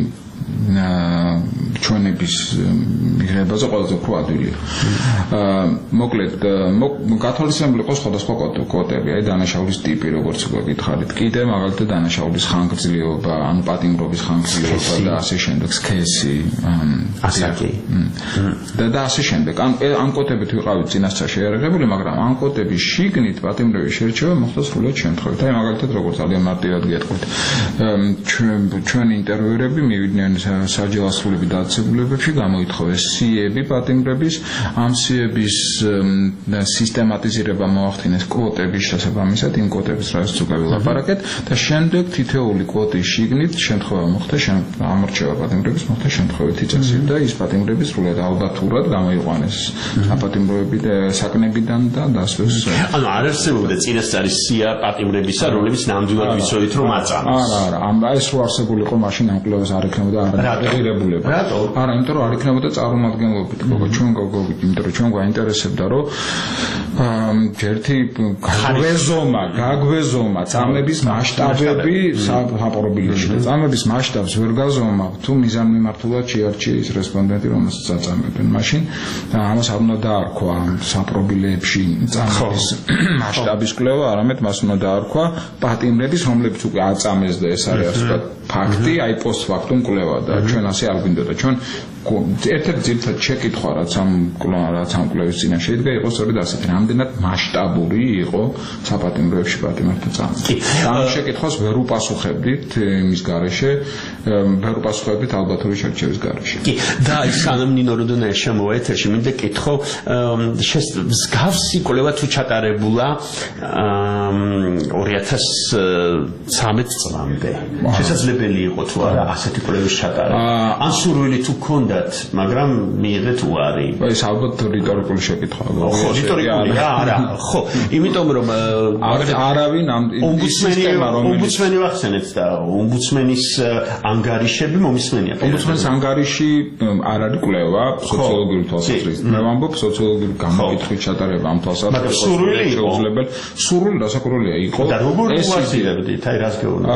ჩვენების მიღებაზე ყველაზე უფრო ადვილია. მოკლედ, გათვალისწინებული იყო სხვადასხვა კვოტები, აი დანაშაულის ტიპი, როგორც გითხარით, კიდე მაგალითად დანაშაულის ხანგრძლივობა, ანუ პატიმრობის ხანგრძლივობა და ასე შემდეგ, სქესი, ასაკი. და ასე შემდეგ. ამ კვოტებით ვიყავით წინასწარ შეიარაღებული, მაგრამ ამ კვოტების შიგნით პატიმრების შერჩევა მოხდა სრულად შემთხვევით. აი მაგალითად, როგორც ძალიან მარტივად გეტყვით, ჩვენ ინტერვიუერები მივიდნენ სასჯელ ასრულების დაწესებულებებში, გამოითხოვეს სიები პატიმრების, ამ სიების სისტემატიზირება მოახდინეს კვოტების შესაბამისად, იმ კვოტების რასაც უკვე ვილაპარაკეთ და შემდეგ თითოეული კვოტის შიგნით შემთხვევა მოხდა, ამორჩევა პატიმრების მოხდა შემთხვევითი წესით და ის პატიმრები სრულად ალბათურად გამოიყვანეს საპატიმროები და საკნებიდან და დასვეს. ანუ არ არსებობდა წინასწარი სია პატიმრებისა, რომლებიც ნამდვილად ვიცოდით რომ აწამეს. არა, ეს რო არსებულიყო, მაშინ ამ კვლევას არ ექნებოდა არაღირებულება. არა, იმიტომ რომ არ ექნებოდა წარმომადგენლობით, ჩვენ გოგობით, იმიტომ რომ ჩვენ გვაინტერესებდა, რომ ერთი გაგვეზომა წამების მასშტაბები საპრობილეში და წამების მასშტაბს ვერ გაზომა, თუ მიზანმიმართულად შეარჩია ის რესპონდენტი, რომელსაც აწამებენ. მაშინ ამას არ უნდა დაარქვა საპრობილეებში წამების მასშტაბის კვლევა, არამედ მას უნდა დაარქვა პატიმრების, რომლებიც უკვე აწამეს და ეს არის ასე ვთქვათ ფაქტი, აი პოსტფაქტუმ კვლევა და ჩვენ ასე არ გვინდოდა. ჩვენ ერთ-ერთი ძირითადი შეკითხვა რაც ამ კვლევის წინაშე შედგა, იყო სწორედ ასეთი, რამდენად მასშტაბური იყო საპატიმროებში პატიმრთა წამება. ამ შეკითხვას ვერ უპასუხებდით იმის გარეშე, ვერ უპასუხებდით ალბათური შერჩევის გარეშე. კი, და სანამ ნინო როდონაია შემოვა ეთერში, მინდა კითხო, მსგავსი კვლევა თუ ჩატარებულა 2013 წლამდე. შესაძლებელი იყო თუ არა ასეთი კვლევის ჩატარება? ან სურვილი თუ ქონდათ, მაგრამ მიიღეთ უარი. ეს ალბათ რიტორიკული შეკითხვაა. ხო, რიტორიკული არა, ხო, იმიტომ რომ არავინ ამ ომბუდსმენი ვახსენეთ და ომბუდსმენის ანგარიშები მომისმენია. ომბუდსმენის ანგარიში არ არის კვლევა სოციოლოგიური თვალსაზრისით. მე ვამბობ სოციოლოგიური გამოიკითხვის ჩატარება ამ თვალსაზრისით. მაგრამ სურვილი იყო. სურვილი რასაკვირველია იყო. და როგორ უარსებდით, აი რას გეუბნები?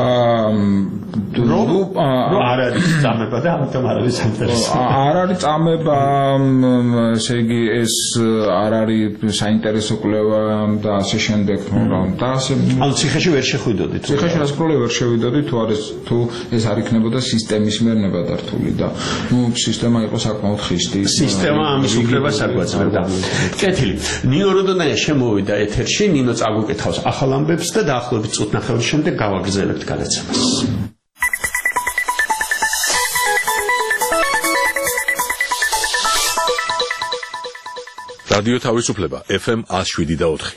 არ არის წამება და ამიტომ არ არის საინტერესო. არ არის წამება, ესე იგი ეს არ არის საინტერესო კვლევა და ასე შემდეგ, და ასე. ანუ ციხეში ვერ შეხვიდოდით. ციხეში რასაკვირველია ვერ შევიდოდი, თუ ეს არ იქნებოდა სისტემის მიერ ნებადართული და სისტემა იყო საკმაოდ ხისტი. სისტემა ამის უფლებას არ გვაძლევდა. კეთილი. ნინო როდონაია შემოვიდა ეთერში, ნინო წაგვიკითხავს ახალ ამბებს და დაახლოებით წუთნახევრის შემდეგ გავაგრძელებთ გადაცემას. რადიო თავისუფლება FM 107.4.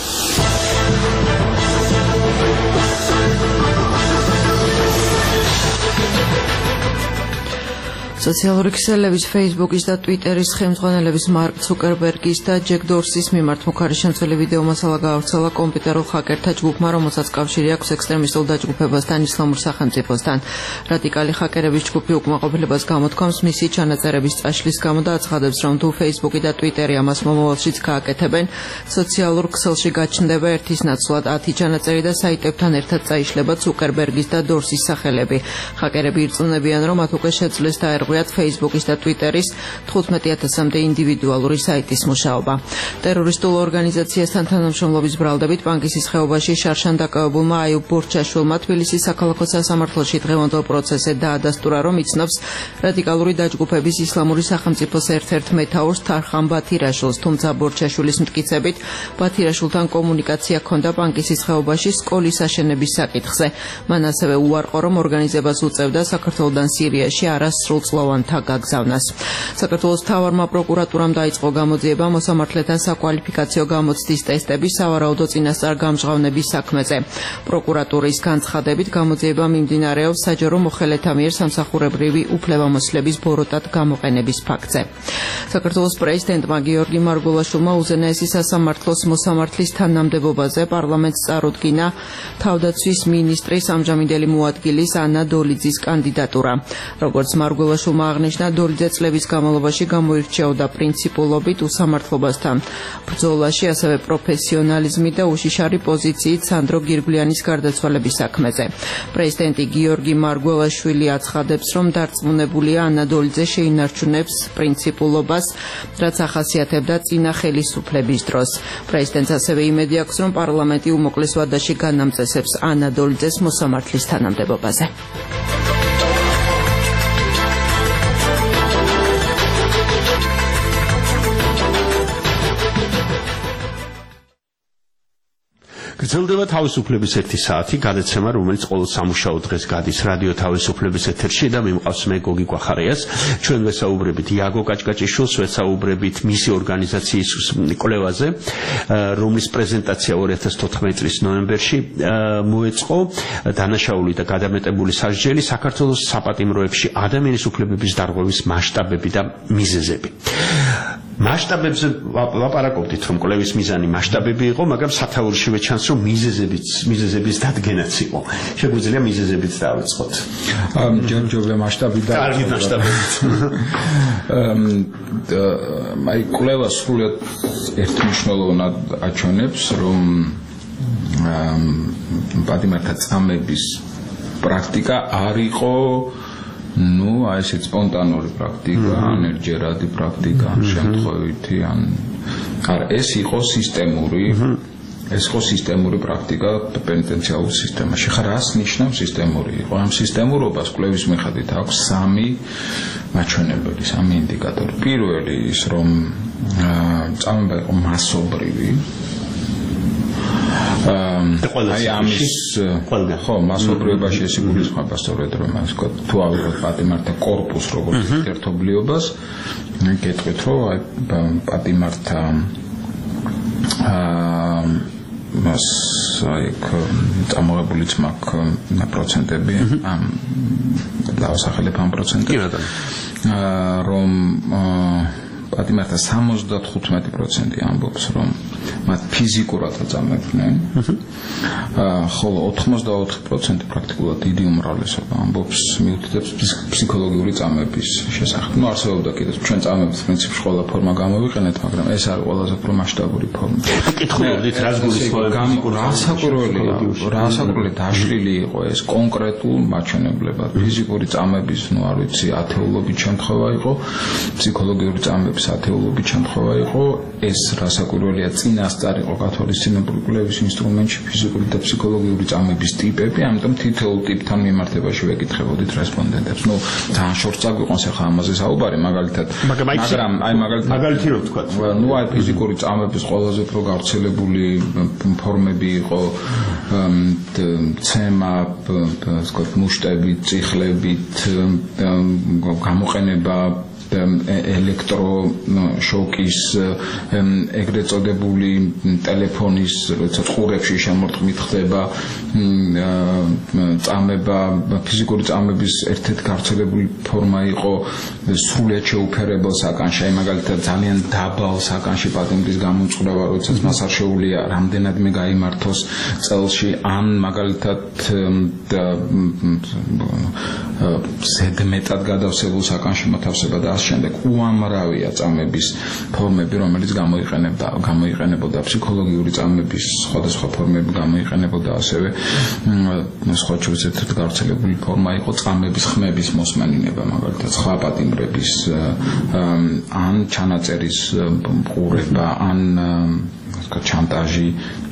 სოციალური ქსელების Facebook-ის და Twitter-ის ხელმძღვანელების მარკ ცუკერბერგის და ჯეკ დორსის მიმართ მუქარი შემცველი ვიდეო მასალა გაავრცელა კომპიუტერულ ჰაკერთა ჯგუფმა, რომელსაც კავშირი აქვს ექსტრემისტულ დაჯგუფებასთან, ისლამურ სახელმწიფოსთან. რადიკალი ჰაკერების ჯგუფი უკმაყოფილებას გამოთქვამს მისი ჩანაწერების წაშლის გამო და აცხადებს, რომ თუ Facebook-ი და Twitter-ი ამას მომავალშიც გააკეთებენ, სოციალურ ქსელში გაჩნდება ერთის ნაცვლად 10 ჩანაწერი და საიტებთან ერთად წაიშლება ცუკერბერგის და დორსის სახელები. ჰაკერები ირწმუნებიან, რომ მათ უკვე შეძლეს დაერღვიათ სრულიად Facebook-ის და Twitter-ის 15000-მდე ინდივიდუალური საიტის მუშაობა. ტერორისტულ ორგანიზაციასთან თანამშრომლობის ბრალდებით ბანკისის ხეობაში შარშან დაკავებულმა აიუბ ბორჩაშვილმა თბილისის საქალაქო სასამართლოში დღევანდელ პროცესზე დაადასტურა, რომ იცნობს რადიკალური დაჯგუფების ისლამური სახელმწიფოს ერთ-ერთ მეთაურს თარხან ბათირაშვილს, თუმცა ბორჩაშვილის მტკიცებით ბათირაშვილთან კომუნიკაცია ჰქონდა ბანკისის ხეობაში სკოლის აშენების საკითხზე. მან ასევე უარყო, რომ ორგანიზებას უწევდა საქართველოდან სირიაში არასრულწლოვანთა გაგზავნას. საქართველოს მთავარმა პროკურატურამ დაიწყო გამოძიება მოსამართლეთა საკვალიფიკაციო გამოცდის ტესტების სავარაუდო წინასწარ გამჟღავნების საქმეზე. პროკურატურის განცხადებით გამოძიება მიმდინარეობს საჯარო მოხელეთა მიერ სამსახურებრივი უფლებამოსილების ბოროტად გამოყენების ფაქტზე. საქართველოს პრეზიდენტმა გიორგი მარგველაშვილმა უზენაესი სასამართლოს მოსამართლის თანამდებობაზე პარლამენტს წარუდგინა თავდაცვის მინისტრის ამჟამინდელი მოადგილის ანა დოლიძის კანდიდატურა. როგორც მარგველაშვილმა აღნიშნა, დოლიძე წლების განმავლობაში გამოირჩეოდა პრინციპულობით, უსამართლობასთან ბრძოლაში, ასევე პროფესიონალიზმით და უშიშარი პოზიციით სანდრო გირგვლიანის გარდაცვალების საქმეზე. პრეზიდენტი გიორგი მარგველაშვილი აცხადებს, რომ დარწმუნებულია ანა დოლიძე შეინარჩუნებს პრინციპულობას, რაც ახასიათებდა წინა ხელისუფლების დროს. პრეზიდენტს ასევე იმედი აქვს, რომ პარლამენტი უმოკლეს ვადაში განამწესებს ანა დოლიძეს მოსამართლის თანამდებობაზე. გრძელდება თავისუფლების 1 საათი გადაცემა, რომელიც ყოველ სამუშაო დღეს გადის რადიო თავისუფლების ეთერში და მიმყავს მე გოგი კვახარიას. ჩვენ ვესაუბრებით იაგო კაჭკაჭიშვილს, ვესაუბრებით მისი ორგანიზაციის კვლევაზე, რომლის პრეზენტაცია 2014 წლის ნოემბერში მოეწყო. დანაშაული და გადამეტებული სასჯელი საქართველოს საპატიმროებში ადამიანის უფლებების დარღვევის მასშტაბები და მიზეზები. მასშტაბებზე ვაპარაკობდით, რომ კვლევის მიზანი მასშტაბები იყო, მაგრამ სათაურშივე ჩანს, რომ მიზეზების დადგენაც იყო. შეგვიძლია მიზეზებიც დავიწყოთ. ჯერჯერობით მასშტაბი და კარგი მასშტაბებით. აი კვლევა სრულიად ერთმნიშვნელოვნად აჩვენებს, რომ პატიმართა წამების პრაქტიკა არ იყო აი ესეც სპონტანური პრაქტიკა, ან ერთჯერადი პრაქტიკა, ან შემთხვევითი, არა, ეს იყო სისტემური პრაქტიკა პენიტენციალურ სისტემაში. რას ნიშნავს სისტემური იყო? ამ სისტემურობას კვლევის მიხედვით აქვს 3 მაჩვენებელი, 3 ინდიკატორი. პირველი ის, რომ წამება იყო მასობრივი. აი ამის ხო მასობრიობაში ეს იგულისხმება სწორედ, რომ ასე ვთქვათ, თუ ავიღოთ პატიმართა კორპუსს როგორც ერთობლიობას, გეტყვით, რომ აი პატიმართა მას აი წამოღებულიც მაქვს პროცენტები, დავასახელებ ამ პროცენტებს, რომ პატიმართა 75% ამბობს, რომ მათ ფიზიკურად აწამებდნენ, ხოლო 84% პრაქტიკულად დიდი უმრავლესობა ამბობს მიუთითებს ფსიქოლოგიური წამების შესახებ. არსებობდა კიდევ ჩვენ წამების პრინციპში ყველა ფორმა გამოვიყენეთ, მაგრამ ეს არის ყველაზე უფრო მასშტაბური ფორმა. კითხულობდით, რას გულისხმობთ? რასაკვირველი დაშლილი იყო ეს კონკრეტულ მაჩვენებლებად. ფიზიკური წამების, არ ვიცი, ათეულობით შემთხვევა იყო, ფსიქოლოგიური წამების ათეულობით შემთხვევა იყო. ეს რასაკვირველია, წინასწარ იყო კათოლიციზმური კვლევის ინსტრუმენტში ფიზიკური და ფსიქოლოგიური წამების ტიპები, ამიტომ თითოეულ ტიპთან მიმართებაში ვეკითხებოდით რესპონდენტებს. ძალიან შორტსა გვიყონს ახლა ამაზე საუბარი, მაგალითად, მაგრამ აი მაგალითი რო ვთქვათ. აი ფიზიკური წამების ყველაზე უფრო გავრცელებული ფორმები იყო ცემა, ასე ვთქვათ, მუშტებით, წიხლებით, გამოყენება ელექტროშოკის, ეგრეთ წოდებული ტელეფონის, როცა ყურებში შემორტყმით ხდება წამება, ფიზიკური წამების ერთ-ერთი გავრცელებული ფორმა იყო სრულიად შეუფერებელ საკანში, აი მაგალითად ძალიან დაბალ საკანში პატიმრის გამოწყობა, როდესაც მას არ შეუძლია რამდენადმე გაიმართოს წელში, ან მაგალითად ზედმეტად გადავსებულ საკანში მოთავსება და ამ შემდეგ უამრავია წამების ფორმები, რომელიც გამოიყენებოდა ფსიქოლოგიური წამების სხვადასხვა ფორმები გამოიყენებოდა ასევე სხვა ჩვენეთ გავრცელებული ფორმა იყო წამების ხმების მოსმენინება, მაგალითად სხვა პატიმრების ან ჩანაწერის ყურება, ან ჩანტაჟი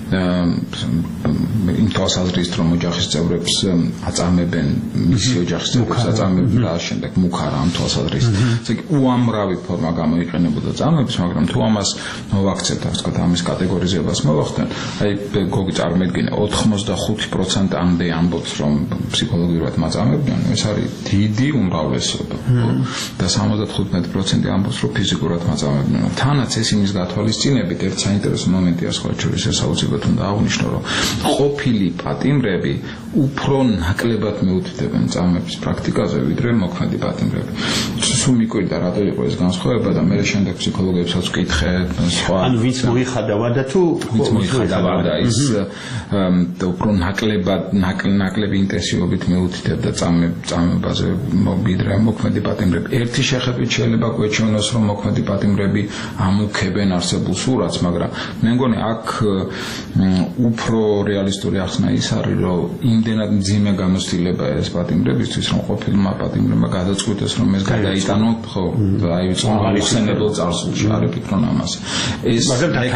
იმ თვალსაზრისით რომ ოჯახის წევრებს აწამებენ მისი ოჯახის წევრებს აწამებენ და შემდეგ მუქარა ამ თვალსაზრისით. ესე იგი უამრავი ფორმა გამოიყენებოდა წამების, მაგრამ თუ ამას მოვაქცევთ, ასე ვთქვათ, ამის კატეგორიზებას მოვახდენ, აი გოგი წარმოიდგინე 85%-ამდე ამბობს რომ ფსიქოლოგიურად მაწამებდნენ, ეს არის დიდი უმრავლესობა. და 75% ამბობს რომ ფიზიკურად მაწამებდნენ. თანაც ეს იმის გათვალისწინებით ერთ საინტერესო მომენტია სხვა შორის ეს აუცილებლად უნდა აღნიშნო, რომ ყოფილი პატიმრები უფრო ნაკლებად მეუთვდებენ წამების პრაქტიკაზე, ვიდრე მოქმედი პატიმრები. სულ მიკვირდა რატო იყო ეს განსხვავება და მე შემდეგ ფსიქოლოგებსაც ვკითხე, სხვა ან ვინც მოიხადავა და თუ ვინც მოიხადავა და ის უფრო ნაკლები ინტენსივობით მეუთვდებდა წამებაზე ვიდრე მოქმედი პატიმრები. ერთი შეხედვით შეიძლება გვეჩვენოს, რომ მოქმედი პატიმრები ამუქებენ არსებულ სურათს, მაგრამ მე მგონი აქ უფრო რეალისტური ახსნა ის არის, რომ იმდენად მძიმე გამოცდილება ეს პატიმრებისთვის, რომ ყოფილმა პატიმრებმა გადაწყვიტეს, რომ ეს გადაიტანოთ, ხო, აი უხსენებელ წარსულში არ ვფიქრობ ამას. ეს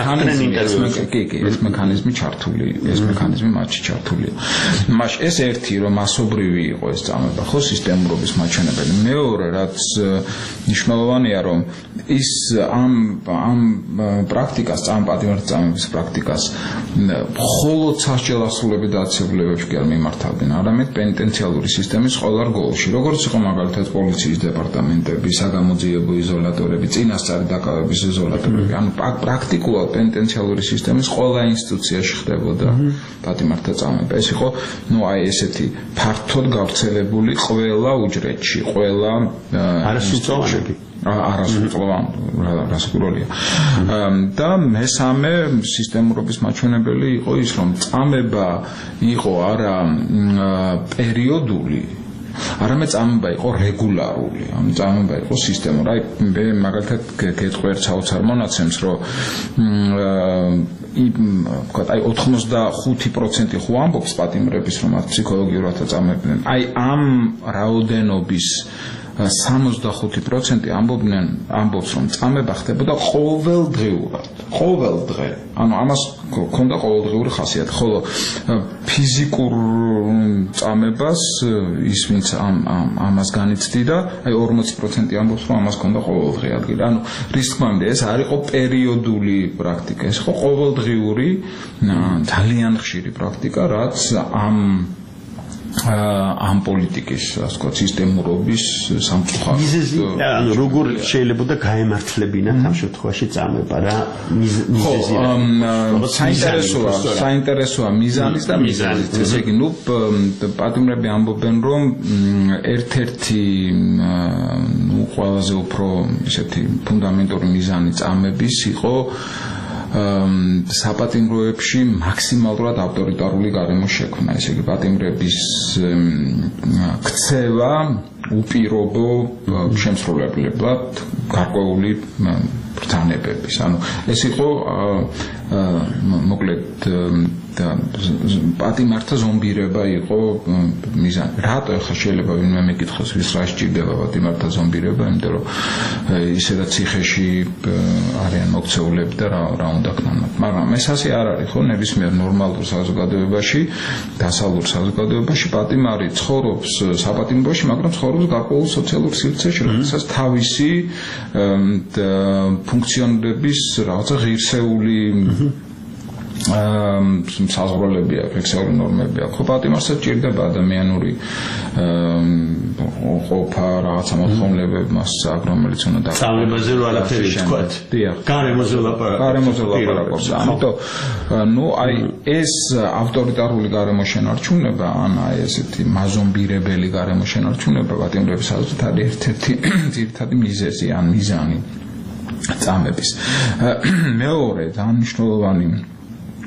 მექანიზმი ჩართული, ეს მექანიზმი მათში ჩართულია. მაშინ ეს ერთი, რომ მასობრივი იყო ეს წამება, ხო, სისტემურობის მაჩვენებელი. მეორე, რაც მნიშვნელოვანია, რომ ის ამ პრაქტიკას, პატიმრების პრაქტიკას მხოლოდ სასჯელ ასრულები და აცივლებებში კი არ მიმართავდნენ, არამედ პენიტენციალური სისტემის ყველა რგოლში, როგორც იყო მაგალითად პოლიციის დეპარტამენტები, საგამოძიებო იზოლატორები, წინასწარი დაკავების იზოლატორები. ანუ პრაქტიკულად პენიტენციალური სისტემის ყველა ინსტიტუციაში ხდებოდა პატიმართა წამება. ეს იყო, აი ესეთი ფართოდ გავრცელებული ყველა უჯრედში, ყველა არასრულწლოვანები. არასრულწლოვანია. და მესამე სისტემურობის მაჩვენებელი იყო ის, რომ წამება იყო არა პერიოდული, არამედ წამება იყო რეგულარული, ამ წამება იყო სისტემური. აი მე მაგალითად გეტყვი ერთ საოცარ მონაცემს, რომ აი 85% ხო ამბობს პატიმრების, რომ მათ ფსიქოლოგიურად აწამებდნენ. აი ამ რაოდენობის 65% ამბობს, რომ წამება ხდებოდა ყოველდღიურად, ყოველ დღე. ანუ ამას ქონდა ყოველდღიური ხასიათი, ხოლო ფიზიკურ წამებას ის ვინც ამას განიცდიდა, აი 40% ამბობს, რომ ამას ქონდა ყოველდღე ადგილი. ანუ რის თქმა უნდა, ეს არ იყო პერიოდული პრაქტიკა, ეს იყო ყოველდღიური, ძალიან ხშირი პრაქტიკა, რაც ამ პოლიტიკის, ასე ვთქვათ, სისტემურობის სამწუხაროდ. ანუ როგორ შეიძლება და გაემართლებინათ ამ შემთხვევაში წამება რა მიზეზია? საინტერესოა მიზანის და მიზეზით. ესე იგი, პატიმრები ამბობენ, რომ ერთ-ერთი ყველაზე უფრო ისეთი ფუნდამენტური მიზანი წამების იყო საპატიმროებში მაქსიმალურად ავტორიტარული გარემო შექმნა. ესე იგი, პატიმრების ქცევა უპირობო შემსრულებლად გარკვეული ბრძანებების. ანუ ეს იყო მოკლედ პატიმართა ზომბირება იყო მიზანი. რატო ახლა შეიძლება ვინმე მეკითხოს, ვის რა სჭირდება პატიმართა ზომბირება, იმიტომ რომ ისედაც ციხეში არიან მოქცეულები და რა უნდა ქნათ. მაგრამ ეს ასე არ არის, ხო, ნებისმიერ ნორმალურ საზოგადოებაში, დასავლურ საზოგადოებაში პატიმარი ცხოვრობს საპატიმროში, მაგრამ ცხოვრობს გარკვეულ სოციალურ სივრცეში, რომელსაც თავისი ფუნქციონირების რაღაცა ღირსეული საზღვრები აქვს, ფიქსალური ნორმები აქვს. ხო, პატიმარსაც ჭირდება ადამიანური ყოფა, რაღაცა მოთხოვნილებები მასზე აქვს, რომელიც უნდა დაკავდეს. წამებაზე რო არაფერი თქვათ. გარემოზე ლაპარაკობს. ამიტომ, აი ეს ავტორიტარული გარემო შენარჩუნება, ან აი ესეთი მაზომბირებელი გარემო შენარჩუნება პატიმრების აზრით არის ერთ-ერთი ძირითადი მიზეზი, ან მიზანი წამების. მეორე, ძალიან მნიშვნელოვანი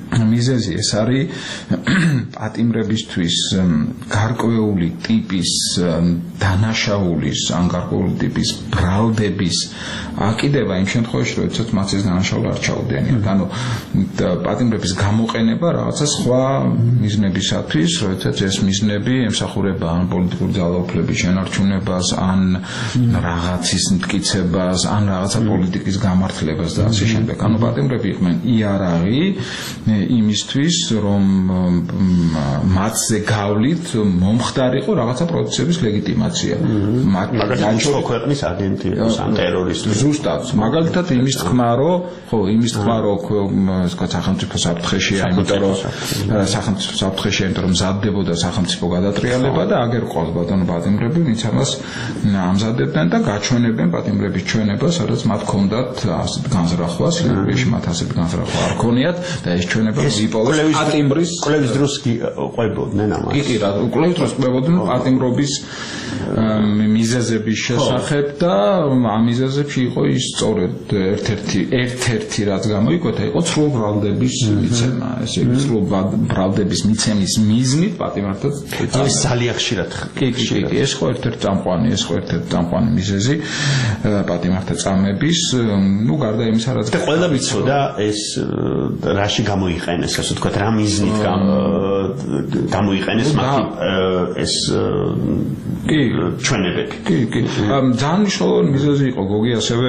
მიზეზი ეს არის პატიმრებისთვის გარკვეული ტიპის დანაშაულის ან გარკვეული ტიპის ბრალდების აკიდება იმ შემთხვევაში, როდესაც მათ ეს დანაშაული არ ჩაუდენიათ. ანუ პატიმრების გამოყენება რაღაცა სხვა მიზნებისათვის, როდესაც ეს მიზნები ემსახურება ან პოლიტიკური ძალაუფლების შენარჩუნებას, ან რაღაცის მტკიცებას, ან რაღაცა პოლიტიკის გამართლებას და ასე შემდეგ. ანუ პატიმრები იყვნენ იარაღი იმისთვის, რომ მათზე გავლით მომხდარიყო რაღაცა პროცესების ლეგიტიმაცია. მაგალითად, ქვეყნის აგენტი ან ტერორისტი. ზუსტად, მაგალითად იმის თქმა, რომ სახელმწიფო საფრთხეშია, იმიტომ რომ მზადდებოდა სახელმწიფო გადატრიალება და აგერ ყავს ბატონო პატიმრები, ვინც ამას ამზადებდნენ და გაჩვენებენ პატიმრების ჩვენებას, სადაც მათ ჰქონდათ ასეთ განზრახვა, სიკვდილში მათ ასეთ განზრახვა არ ქონიათ და ეს ჩვენება იპოვეს პატიმრის კვლევის დროს კი ყვებოდნენ ამას. კი, კვლევის დროს ყვებოდნენ პატიმრობის მიზეზების შესახებ და ამ მიზეზებში იყო ის სწორედ ერთ-ერთი რაც გამოიკვეთა იყო ცრუ ბრალდების მიცემა. ესე იგი ცრუ ბრალდების მიცემის მიზნით პატიმართა ეს ძალიან ხშირად ეს ხო ერთ-ერთი წამყვანი მიზეზი პატიმართა წამების, ну გარდა იმისა რაც და ყველა ვიცოდა ეს რაში გამოიყენეს, ასე ვთქვათ, რა მიზნით გამოიყენეს მათი ეს ჩვენებები. კი. ძალიან მნიშვნელოვანი მიზეზი იყო გოგი ასევე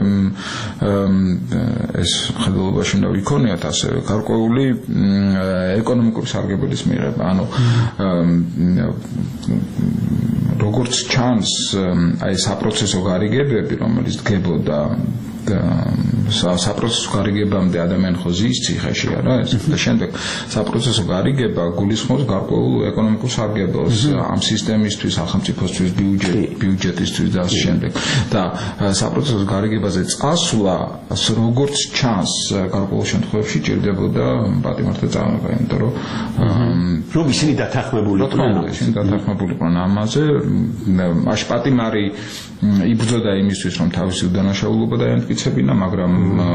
ეს ხედულობაში უნდა ვიქონიათ ასევე გარკვეული ეკონომიკური სარგებლის მიღება. ანუ როგორც ჩანს, აი საპროცესო გარიგებები, რომელიც დგებოდა საპროცესო გარიგებამდე ადამიანი ხო ზის ციხეში არა ეს და შემდეგ საპროცესო გარიგება გულისხმობს გარკვეულ ეკონომიკურ სარგებელს ამ სისტემისთვის, სახელმწიფოსთვის, ბიუჯეტისთვის და ასე შემდეგ. და საპროცესო გარიგებაზე წასვლა, როგორც ჩანს, გარკვეულ შემთხვევებში ჭირდებოდა პატიმართა წამება, იმიტომ რომ ისინი დათანხმებული იყვნენ ამაზე. მაშ პატიმარი იბრძოდა იმისთვის, რომ თავისი უდანაშაულობა დაემტკიცებინა, მაგრამ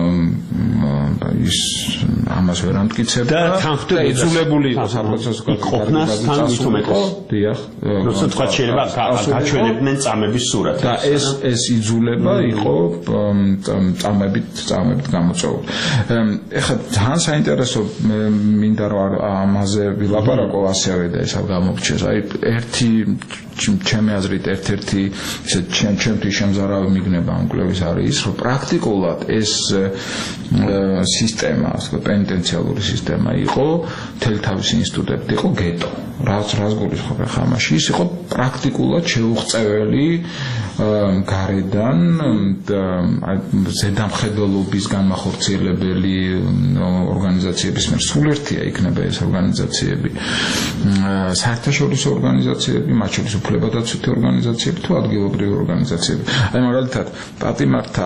ის ამას ვერ ამტკიცებდა და იძულებული იყო საპროცესო გარიგებაზე წასულიყო. დიახ. როცა თქვა შეიძლება გაჩვენებდნენ წამების სურათს. და ეს იძულება იყო წამებით გამოწვეული. ეხლა ძალიან საინტერესო მინდა რომ ამაზე ვილაპარაკო ასევე და ეს არ გამოგჩეს. აი ჩემი აზრით ერთ-ერთი ისე ჩემთვის შემზარავი მიგნება ამ კვლევის არის ის, რომ პრაქტიკულად ეს სისტემა, პენიტენციალური სისტემა იყო, მთელი თავისი ინსტიტუტებით იყო გეტო. რაც გულისხმობ ახლა ამაში, ის იყო პრაქტიკულად შეუღწეველი გარედან ზედამხედველობის განმახორციელებელი ორგანიზაციების მიერ. სულ ერთია იქნება ეს ორგანიზაციები, საერთაშორისო ორგანიზაციები, მათ შორის უფლებადაცვითი ორგანიზაციები თუ ადგილობრივი ორგანიზაციები. აი მაგალითად პატიმართა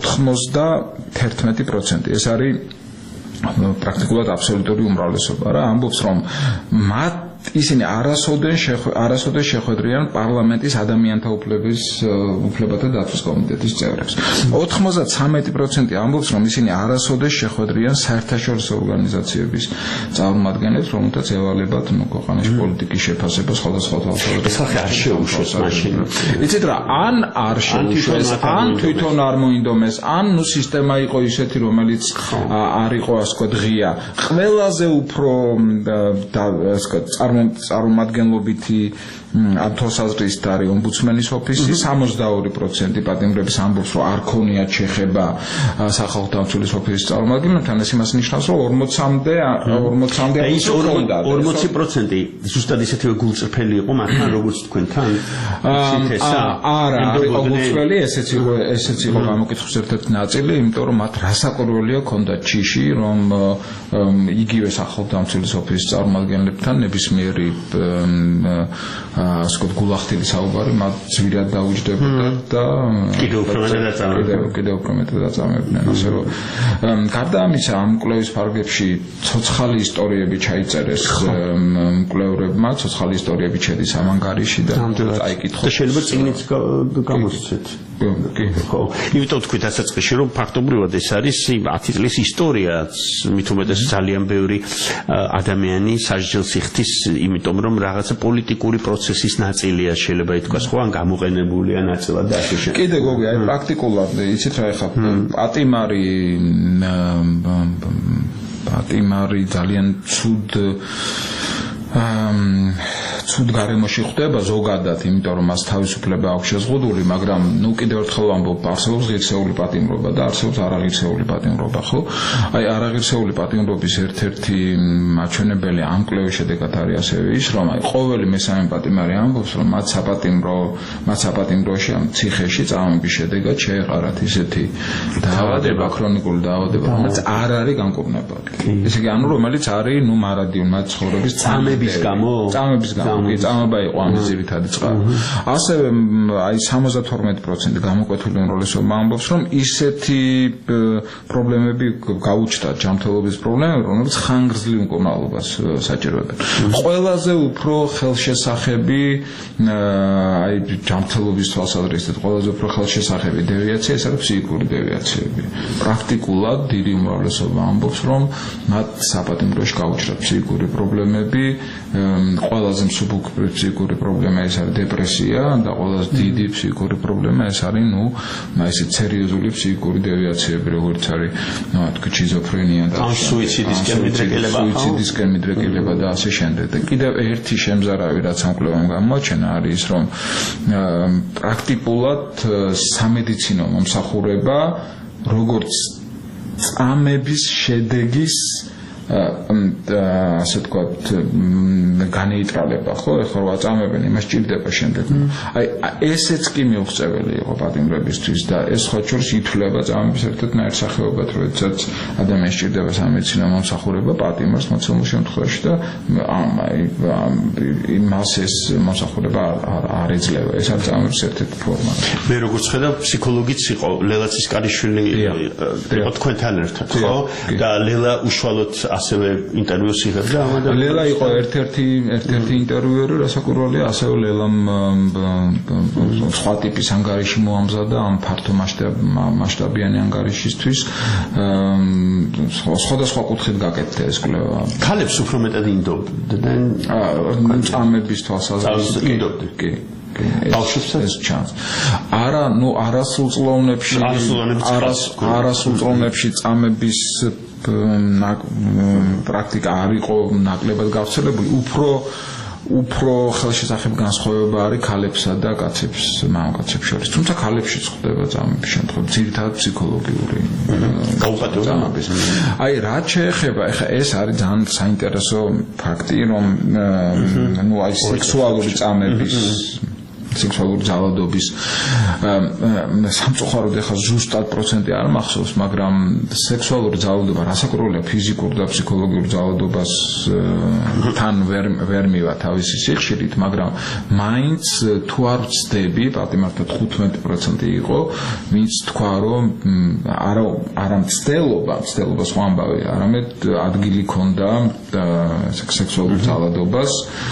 91% ეს არის პრაქტიკულად აბსოლუტური უმრავლესობა რა, ამბობს რომ მათ ისინი არასოდეს შეხვედრიან პარლამენტის ადამიანთა უფლებათა დაცვის კომიტეტის წევრებს. 93% ამბობს, რომ ისინი არასოდეს შეხვედრიან საერთაშორისო ორგანიზაციების წარმომადგენლებს, რომელთაც ევალებათ ქვეყანაში პოლიტიკის შეფასება სხვადასხვა თავისუფლებას. ეს ხალხი არ შეუშვეს მაშინ. იცით რა, ან არ შეუშვეს, ან თვითონ არ მოინდომეს, ან სისტემა იყო ისეთი, რომელიც არ იყო ასე ვთქვათ ღია. ყველაზე უფრო წარმომადგენლობითი ამ თვალსაზრისით არის ომბუდსმენის ოფისი, 62% პატიმრების ამბობს, რომ არ ქონიათ შეხება სახალხო დამცველის ოფისის წარმომადგენლებთან, ეს იმას ნიშნავს, რომ 40-მდე ის 40% ზუსტად ისეთივე გულწრფელი იყო მათთან, როგორც თქვენთან. არა, იყო გულწრფელი, ესეც იყო გამოკითხვის ერთ-ერთი ნაწილი, იმიტომ რომ მათ რასაკვირველია ჰქონდათ ჩიში, რომ იგივე სახალხო დამცველის ოფისის წარმომადგენლებთან ნებისმიერ ნაირი ასე გულახდილი საუბარი მათ ძვირად დაუჯდებოდათ და კიდევ უფრო მეტად დაწამებდნენ ასე რომ გარდა ამისა ამ კვლევის ფარგლებში ცოცხალი ისტორიები ჩაიწერეს მკვლევრებმა ცოცხალი ისტორიები შედის ამ ანგარიში და და შეიძლება წიგნიც გამოსცეთ ხო იმიტომ თქვით დასაწყისში რომ ფაქტობრივად ეს არის 10 წლის ისტორიაც მით უმეტეს ძალიან ბევრი ადამიანი სასჯელს იხდის იმიტომ რომ რაღაცა პოლიტიკური პროცესის ნაწილია შეიძლება ითქვას ხო ან გამოყენებულია ნაწილად და ასე შემდეგ კიდე გოგი აი პრაქტიკულად იცით რა ეხა პატიმარი ძალიან ცუდ გარემოში ხდება ზოგადად, იმიტომ რომ მას თავისუფლება აქვს შეზღუდული, მაგრამ ნუ კიდევ ერთხელ ვამბობ, არსებობს ღირსეული პატიმრობა და არსებობს არაღირსეული პატიმრობა, ხო? აი არაღირსეული პატიმრობის ერთ-ერთი მაჩვენებელი ამ კვლევის შედეგად არის ასევე ის, რომ აი ყოველი მესამე პატიმარი ამბობს, რომ მათ საპატიმროში ამ ციხეში წამების შედეგად შეეყარათ ისეთი დაავადება, ქრონიკული დაავადება, რომელიც არ არის განკურნებადი. ესე იგი, ანუ რომელიც არის ნუ მარადიული მათ ცხოვრების წამების გამო წამება იყო ამის ძირითადი წყარო. ასევე აი 72% გამოკვეთილი უმრავლესობა ამბობს, რომ ისეთი პრობლემები გაუჩნდათ ჯანმრთელობის პრობლემები, რომელიც ხანგრძლივ მკურნალობას საჭიროებენ. ყველაზე უფრო ხელშესახები აი ჯანმრთელობის თვალსაზრისით ყველაზე უფრო ხელშესახები დევიაცია ეს არის ფსიქიკური დევიაციები. პრაქტიკულად დიდი უმრავლესობა ამბობს, რომ მათ საპატიმროში გაუჩნდათ ფსიქიკური პრობლემები, ყველაზე მსუბუქი ფსიქიკური პრობლემა ეს არის დეპრესია და ყველაზე დიდი ფსიქიკური პრობლემა ეს არის ნუ ესეთ სერიოზული ფსიქიკური დევიაციები როგორც არის ნუ თქვი შიზოფრენია და სუიციდისკენ მიდრეკილება და ასე შემდეგ. და კიდევ ერთი შემზარავი რაც ამ კვლევამ გამოაჩენა არის ის რომ პრაქტიკულად სამედიცინო მომსახურება როგორც წამების შედეგის ასე თქვათ განეიტრალება ხო ეხლა რა წამებენ იმას ჭირდება შემდეგ აი ესეც კი მიუღწეველი იყო პატიმრებისთვის და ეს სხვა შორის ითვლება წამების ერთ-ერთ სახეობად როდესაც ადამიანს ჭირდება სამედიცინო მომსახურება პატიმრს მოცემულ შემთხვევაში და იმას ეს მომსახურება არ ეძლევა ეს არის წამების ერთ-ერთი ფორმა მე როგორც ხედავ ფსიქოლოგიც იყო ლელა ცისკარიშვილი იყო თქვენთან ერთად ხო და ლელა უშუალოდ ასევე ინტერვიუს იღებდა ამ ადამიანს. ლელა იყო ერთ-ერთი ინტერვიუერი, რასაკვირველია, ასევე ლელამ სხვა ტიპის ანგარიში მოამზადა ამ ფართო მასშტაბიანი ანგარიშისთვის. სხვადასხვა კუთხით გაკეთდა ეს კვლევა. ქალებს უფრო მეტად ინდობდნენ წამების თვალსაზრისით. ინდობდნენ. კი. ბავშვებსაც ჩანს. არა, ნუ არასრულწლოვნებში წამების პრაქტიკა არ იყო ნაკლებად გავრცელებული, უფრო ხელშესახებ განსხვავება არის ქალებსა და მამაკაცებს შორის. თუმცა ქალებშიც ხდება წამების შემთხვევაში, ძირითადად ფსიქოლოგიური გაუპატიურებების. აი, რაც შეეხება, ეხა ეს არის ძალიან საინტერესო ფაქტი, რომ ნუ აი სექსუალური წამების სექსუალური ძალადობის სამწუხაროდ ეხლა ზუსტად პროცენტი არ მახსოვს, მაგრამ სექსუალური ძალადობა რასაკვირველია ფიზიკურ და ფსიქოლოგიურ ძალადობას თან ვერ მივა თავისი სიხშირით, მაგრამ მაინც თუ არ ვწდები, პატიმართა 15% იყო, ვინც თქვა, რომ არა მცდელობა სხვა ამბავი, არამედ ადგილი ჰქონდა სექსუალურ ძალადობას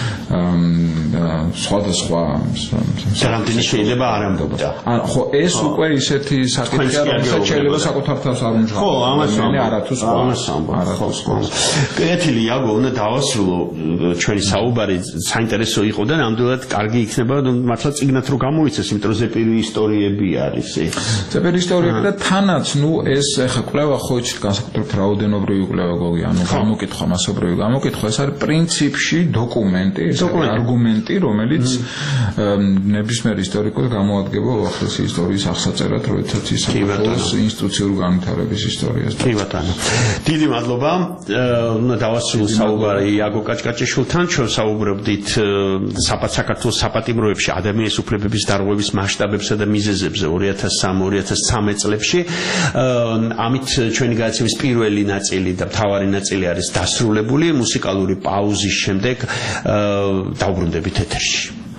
სხვადასხვა რამდენი შეიძლება არ ამბობდა. ხო, ეს უკვე ისეთი საკითხია, რომელსაც შეიძლება საკუთარ თავს არ უმჟღავნოს. ხო, ამას არათუ სხვა. არათუ სხვა. კეთილი იაგო, უნდა დავასრულო ჩვენი საუბარი, საინტერესო იყო და ნამდვილად კარგი იქნება, მართლა წიგნად რო გამოიცეს, იმიტომ რომ ზეპირი ისტორიები არის ეს. ზეპირი ისტორიები და თანაც, ნუ ეს ეხა კვლევა ხო იცით განსაკუთრებით რაოდენობრივი კვლევა გოგი, ანუ გამოკითხვა, მასობრივი გამოკითხვა, ეს არის პრინციპში დოკუმენტი, არგუმენტი, რომელიც ნებისმიერ ისტორიკოს გამოადგება უახლესი ისტორიის აღსაწერად, როდესაც ის საქართველოს ინსტიტუციური განვითარების ისტორიას. კი ბატონო. დიდი მადლობა. უნდა დავასრულო საუბარი იაგო კაჭკაჭიშვილთან. ჩვენ საუბრობდით საქართველოს საპატიმროებში ადამიანის უფლებების დარღვევის მასშტაბებსა და მიზეზებზე 2003-2013 წლებში. ამით ჩვენი გადაცემის პირველი ნაწილი და მთავარი ნაწილი არის დასრულებული. მუსიკალური პაუზის შემდეგ დავბრუნდებით ეთერში.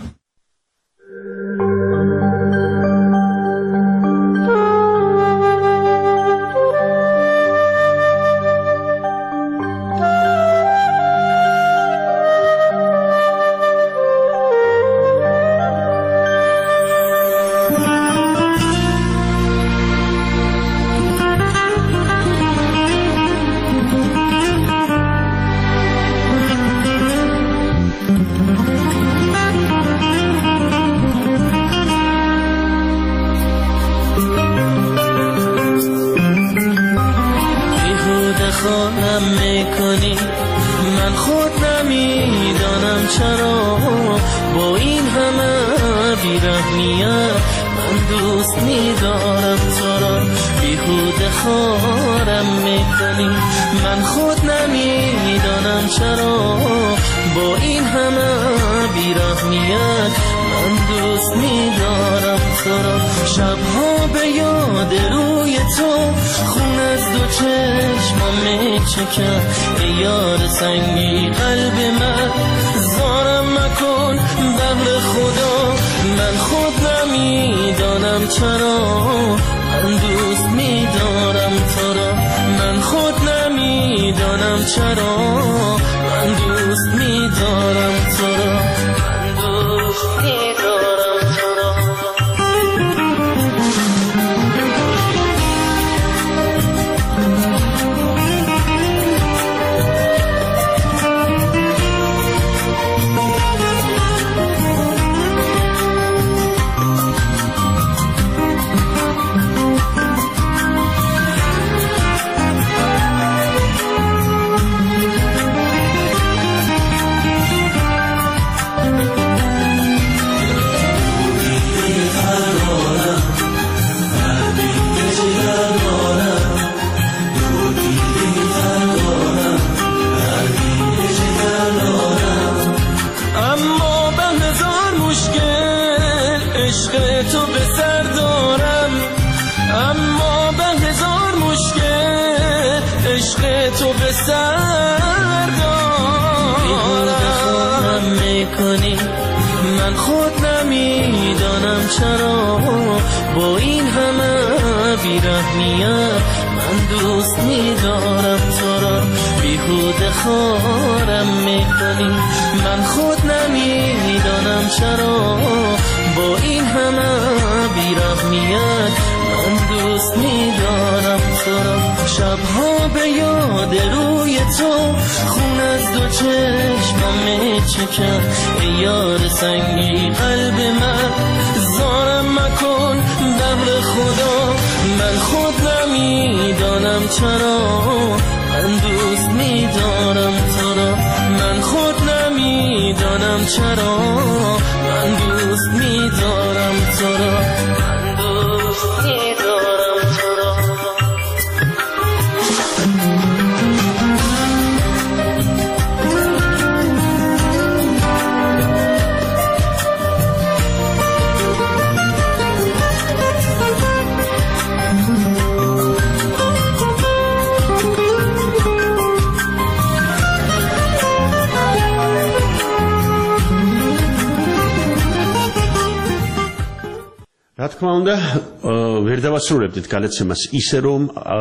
რა თქმა უნდა, ვერ დავასრულებდით გადაცემას ისე რომ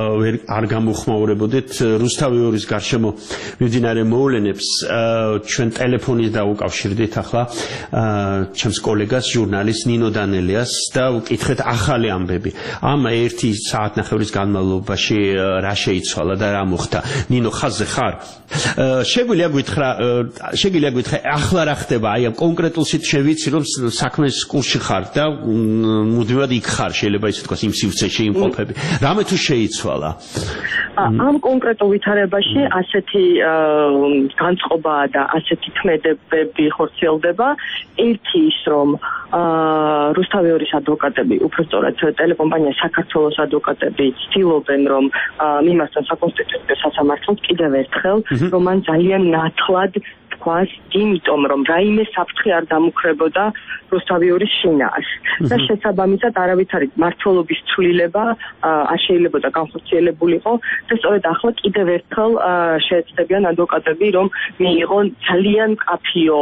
არ გამოხმაურებოდეთ რუსთავი ორის გარშემო მიმდინარე მოვლენებს. ჩვენ ტელეფონით დაუკავშირდით ახლა ჩემს კოლეგას ჟურნალისტ ნინო დანელიას და ვკითხეთ ახალი ამბები. ამ 1 საათნახევრის განმავლობაში რა შეიცვალა და რა მოხდა. ნინო, ხაზზე ხარ? შეგვიძლია გითხრა ახლა რა ხდება? აი ამ კონკრეტულ სიტუაციებში ვიცი რომ საქმეს კურსში ხარ და მუდმივად იქ ხარ, შეიძლება ისე თქვას, იმ სივრცეში იმყოფები. რამე თუ შეიცვალა? ამ კონკრეტულ ვითარებაში ასეთი განწყობა და ასეთი თქმედებები ხორციელდება. ერთი ის, რომ რუსთავიორის ადვოკატები, უფრო სწორად ტელეკომპანია საქართველოს ადვოკატები ცდილობენ, რომ მიმართონ საკონსტიტუციო სასამართლოს კიდევ ერთხელ, რომ მან ძალიან ნათლად თქვას, იმიტომ რომ რაიმე საფრთხე არ დამუქრებოდა რუსთავიორის შინაარს. და შესაბამისად არავითარი მმართველობის ცვლილება არ შეიძლებოდა განხორციელებულიყო და სწორედ ახლა კიდევ ერთხელ შეეცდებიან ადვოკატები, რომ მიიღონ ძალიან მკაფიო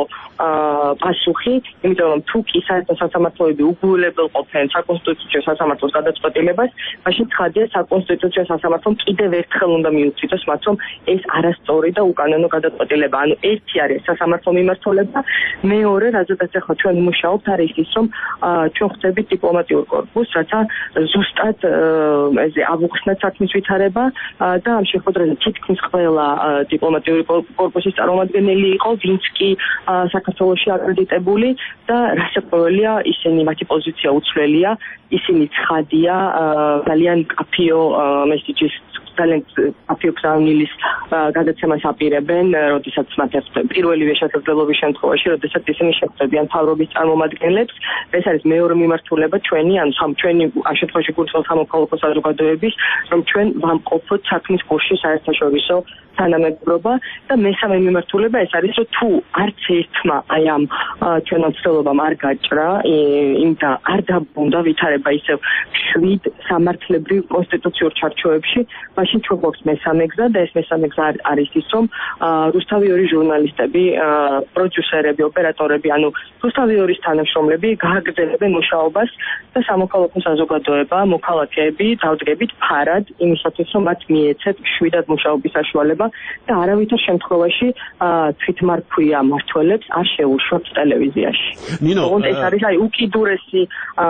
პასუხი, იმიტომ რომ თუ კი საერთო სასამართლოები უგულებელყოფენ საკონსტიტუციო სასამართლოს გადაწყვეტილებას, მაშინ ცხადია საკონსტიტუციო სასამართლომ კიდევ ერთხელ უნდა მიუწოდოს მათ, რომ ეს არასწორი და უკანონო გადაწყვეტილება. ანუ ერთი არის სასამართლო მიმართულება, მეორე, რაზედაც ახლა ჩვენ მუშაობთ, არის ის, რომ ჩვენ ხვდებით დიპლომატიურ კორპუსს, რათა ზუსტად ესე ავუხსნათ საქმის ვითარება და ამ შეხვედრაზე თითქმის ყველა დიპლომატიური კორპუსის წარმომადგენელი იყო, ვინც კი საქართველოში აკრედიტებული და რასაკვირველია, ისინი მათი პოზიცია უცვლელია, ისინი ცხადია, ძალიან კაფეო მესიჯის ძალიან კაფეო პრაუნილის გადაცემას აპირებენ, როდესაც მათ ეხება პირველივე შესაძლებლობის შემთხვევაში, როდესაც ისინი შეხვდებიან მთავრობის წარმომადგენლებს. ეს არის მეორე მიმართულება ჩვენი, ანუ ჩვენი ამ შემთხვევაში კურსულ სამოქალაქო საზოგადოების, რომ ჩვენ ვამყოფოთ საქმის კურსში საერთაშორისო თანამედროვე და მესამე მიმართულება ეს არის, რომ თუ არც ერთმა აი ამ ჩვენ მცდელობამ არ გაჭრა, იმდა არ დაბრუნდა ვითარება ისევ 7 სამართლებრივ კონსტიტუციურ ჩარჩოებში, მაშინ ჩვენ გვაქვს მესამე გზა და ეს მესამე გზა არის ის, რომ რუსთავიორის ჟურნალისტები, პროდიუსერები, ოპერატორები, ანუ რუსთავიორის თანამშრომლები გააგრძელებენ მუშაობას და სამოქალაქო საზოგადოება, მოქალაქეები დავდგებით ფარად იმისათვის, რომ მათ მიეცეთ შვიდად მუშაობის საშუალება და არავითარ შემთხვევაში თვითმარქვია მმართველებს არ შეუშვათ ტელევიზიაში. ნინო, ეს არის აი უკიდურესი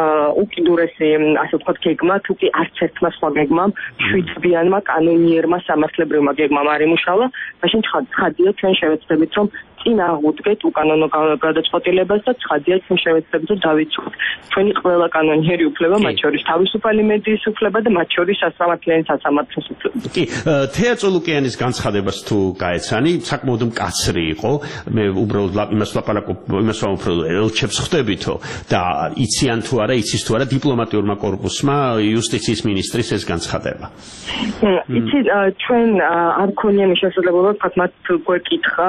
ასე ვთქვათ გეგმა, თუ კი არც ერთმა სხვა გეგმამ, შვიდბიანმა კანონიერმა სამართლებრივმა გეგმამ არ იმუშავა, მაშინ ცხადია ჩვენ შევეცდებით, რომ წინ აღუდგეთ უკანონო გადაწყვეტილებას და ცხადია ჩვენ შევეცდებით, რომ დავიცვათ ჩვენი ყველა კანონიერი უფლება, მათ შორის თავისუფალი მედიის უფლება და მათ შორის სასამართლიანი სასამართლოს უფლება. კი, თეა წოლუკიანის განცხადებას თუ გაეცანი, საკმაოდ მკაცრი იყო. მე უბრალოდ იმას ვაპარაკობ, იმას ვამფრთხილებ, ელჩებს ხვდებითო და იციან თუ არა, იცის თუ არა დიპლომატიურმა კორპუსმა იუსტიციის მინისტრის ეს განცხადება. იცით, ჩვენ არ გქონია შესაძლებლობა თქვათ მათ გვეკითხა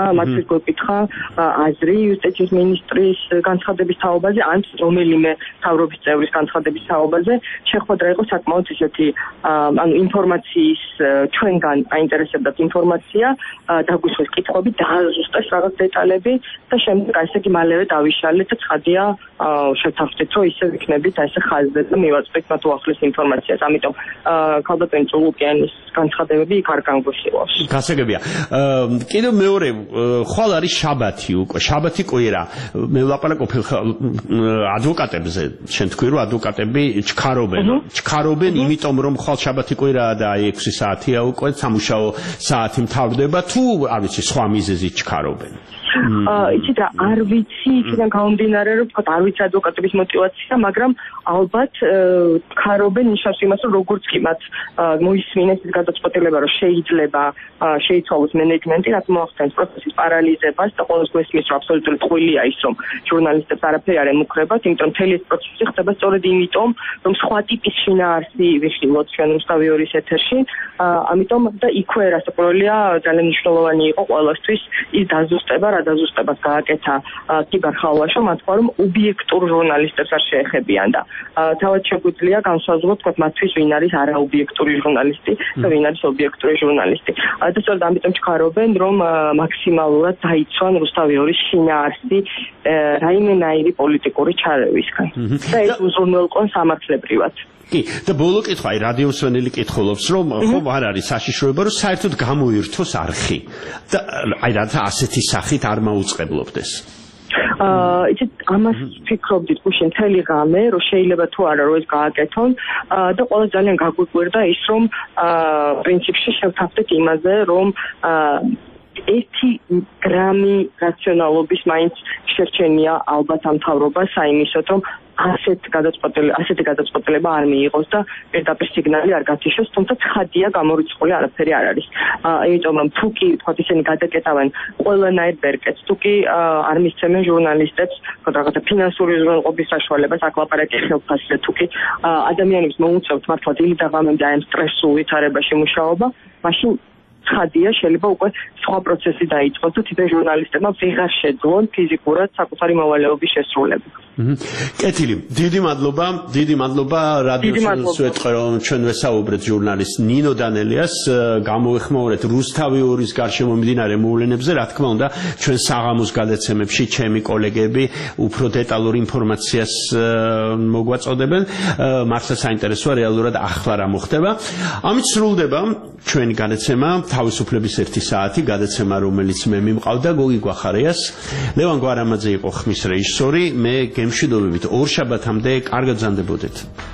აზრი იუსტიციის მინისტრის განცხადების თაობაზე, ან რომელიმე მთავრობის წევრის განცხადების თაობაზე. შეხვედრა იყო საკმაოდ ისეთი, ანუ ინფორმაციის ჩვენგან აინტერესებდათ ინფორმაცია, დაგვისვეს კითხვები, დააზუსტეს რაღაც დეტალები და შემდეგ ასე იგი მალევე დავიშალეთ და ცხადია შევთავაზეთ, რომ ისე ვიქნებით ასე ხაზზე და მივაწვდით მათ უახლეს ინფორმაციას. ამიტომ ქალბატონი წულუკიანის განცხადებები იქ არ განგვიხილავს. გასაგებია. კიდევ მეორე ხვალ არის შაბათი უკვე. შაბათი ყვირა. მე ვლაპარაკობ ადვოკატებზე. შენ თქვი რომ ადვოკატები ჩქარობენ, იმიტომ რომ ხვალ შაბათი ყვირაა და 6 საათია უკვე სამუშაო საათი მთავრდება თუ არ ვიცი სხვა მიზეზით ჩქარობენ. იცით რა, არ ვიცი იქიდან გამომდინარე, რომ თქვა არ ვიცი ადვოკატების мотиваცია, მაგრამ ალბათ ხარობენ ნიშნავს იმას, რომ როგორც კი მათ მოისმინეს ის გადაწყვეტილება, რომ შეიძლება შეიცვალოს მენეჯმენტი, რაც მოახდენს პროცესის პარალიზებას და ყოველს გვესმის, რომ აბსოლუტურად ტყუილია ის, რომ ჟურნალისტებს არაფერი არ ემუქრებათ, იმიტომ რომ მთელი ეს პროცესი ხდება სწორედ იმიტომ, რომ სხვა ტიპის შინაარსი ვიხილოთ ჩვენ რუსთავიორის ეთერში, ამიტომ და იქვე რასაკვირველია ძალიან მნიშვნელოვანი იყო ყველასთვის ის დაზუსტება, დაზუსტებას გააკეთა კიბერხალვაშო, მათ თქვა რომ ობიექტურ ჟურნალისტებს არ შეეხებიან და თავად შეგვიძლია განსაზღვროთ თქვა მათთვის ვინ არის არაობიექტური ჟურნალისტი და ვინ არის ობიექტური ჟურნალისტი. და სწორედ ამიტომ ჩქარობენ რომ მაქსიმალურად დაიცვან რუსთავიორის შინაარსი რაიმენაირი პოლიტიკური ჩარევისგან. და ეს უზრუნველყონ სამართლებრივად. კი, და ბოლო კითხვა, აი რადიოსვენელი კითხულობს, რომ ხო არ არის საშიშროება, რომ საერთოდ გამოირთოს არხი და აი რათა ასეთი სახით არ მაუწყებლობდეს. იცით, ამას ფიქრობდით გუშინ მთელი ღამე, რომ შეიძლება თუ არა რომ ეს გააკეთონ და ყველა ძალიან გაგვიკვირდა ის, რომ პრინციპში შევთავაზეთ იმაზე, რომ 1 გრამი რაციონალობის მაინც შერჩენია ალბათ ამ მთავრობას საიმისოდ, რომ ასეთი გადაწყვეტილება არ მიიღოს და პირდაპირ სიგნალი არ გათიშოს, თუმცა ცხადია გამორიცხული არაფერი არ არის. იმიტომ რომ თუ კი თქვათ ისინი გადაკეტავენ ყველანაირ ბერკეტს, თუ კი არ მისცემენ ჟურნალისტებს რაღაცა ფინანსური უზრუნველყოფის საშუალებას, აქ ლაპარაკი ხელფასზე, თუ კი ადამიანებს მოუწევთ მართლა დილით და ღამემდე აი ამ სტრესულ ვითარებაში მუშაობა, მაშინ ცხადია შეიძლება უკვე სხვა პროცესი დაიწყოს და თვითონ ჟურნალისტებმა ვეღარ შეძლონ ფიზიკურად საკუთარი მოვალეობის შესრულება. კეთილი, დიდი მადლობა რადიოს ეთყე რომ ჩვენ ვესაუბრეთ ჟურნალისტ ნინო დანელიას, გამოეხმაურეთ რუსთავი 2-ის გარშემო მიმდინარე მოვლენებზე, რა თქმა უნდა, ჩვენ საღამოს გადაცემებში ჩემი კოლეგები უფრო დეტალურ ინფორმაციას მოგვაწოდებენ, მართლა საინტერესოა რეალურად ახლა რა მოხდება. ამით სრულდება ჩვენი გადაცემა თავისუფლების 1 საათი, გადაცემა რომელიც მე მიმყავდა გოგი გვახარიას, ლევან გვარამაძე იყო ხმის რეჟისორი, მე გემშვიდობებით ორ შაბათამდე კარგად გრძანდებოდეთ.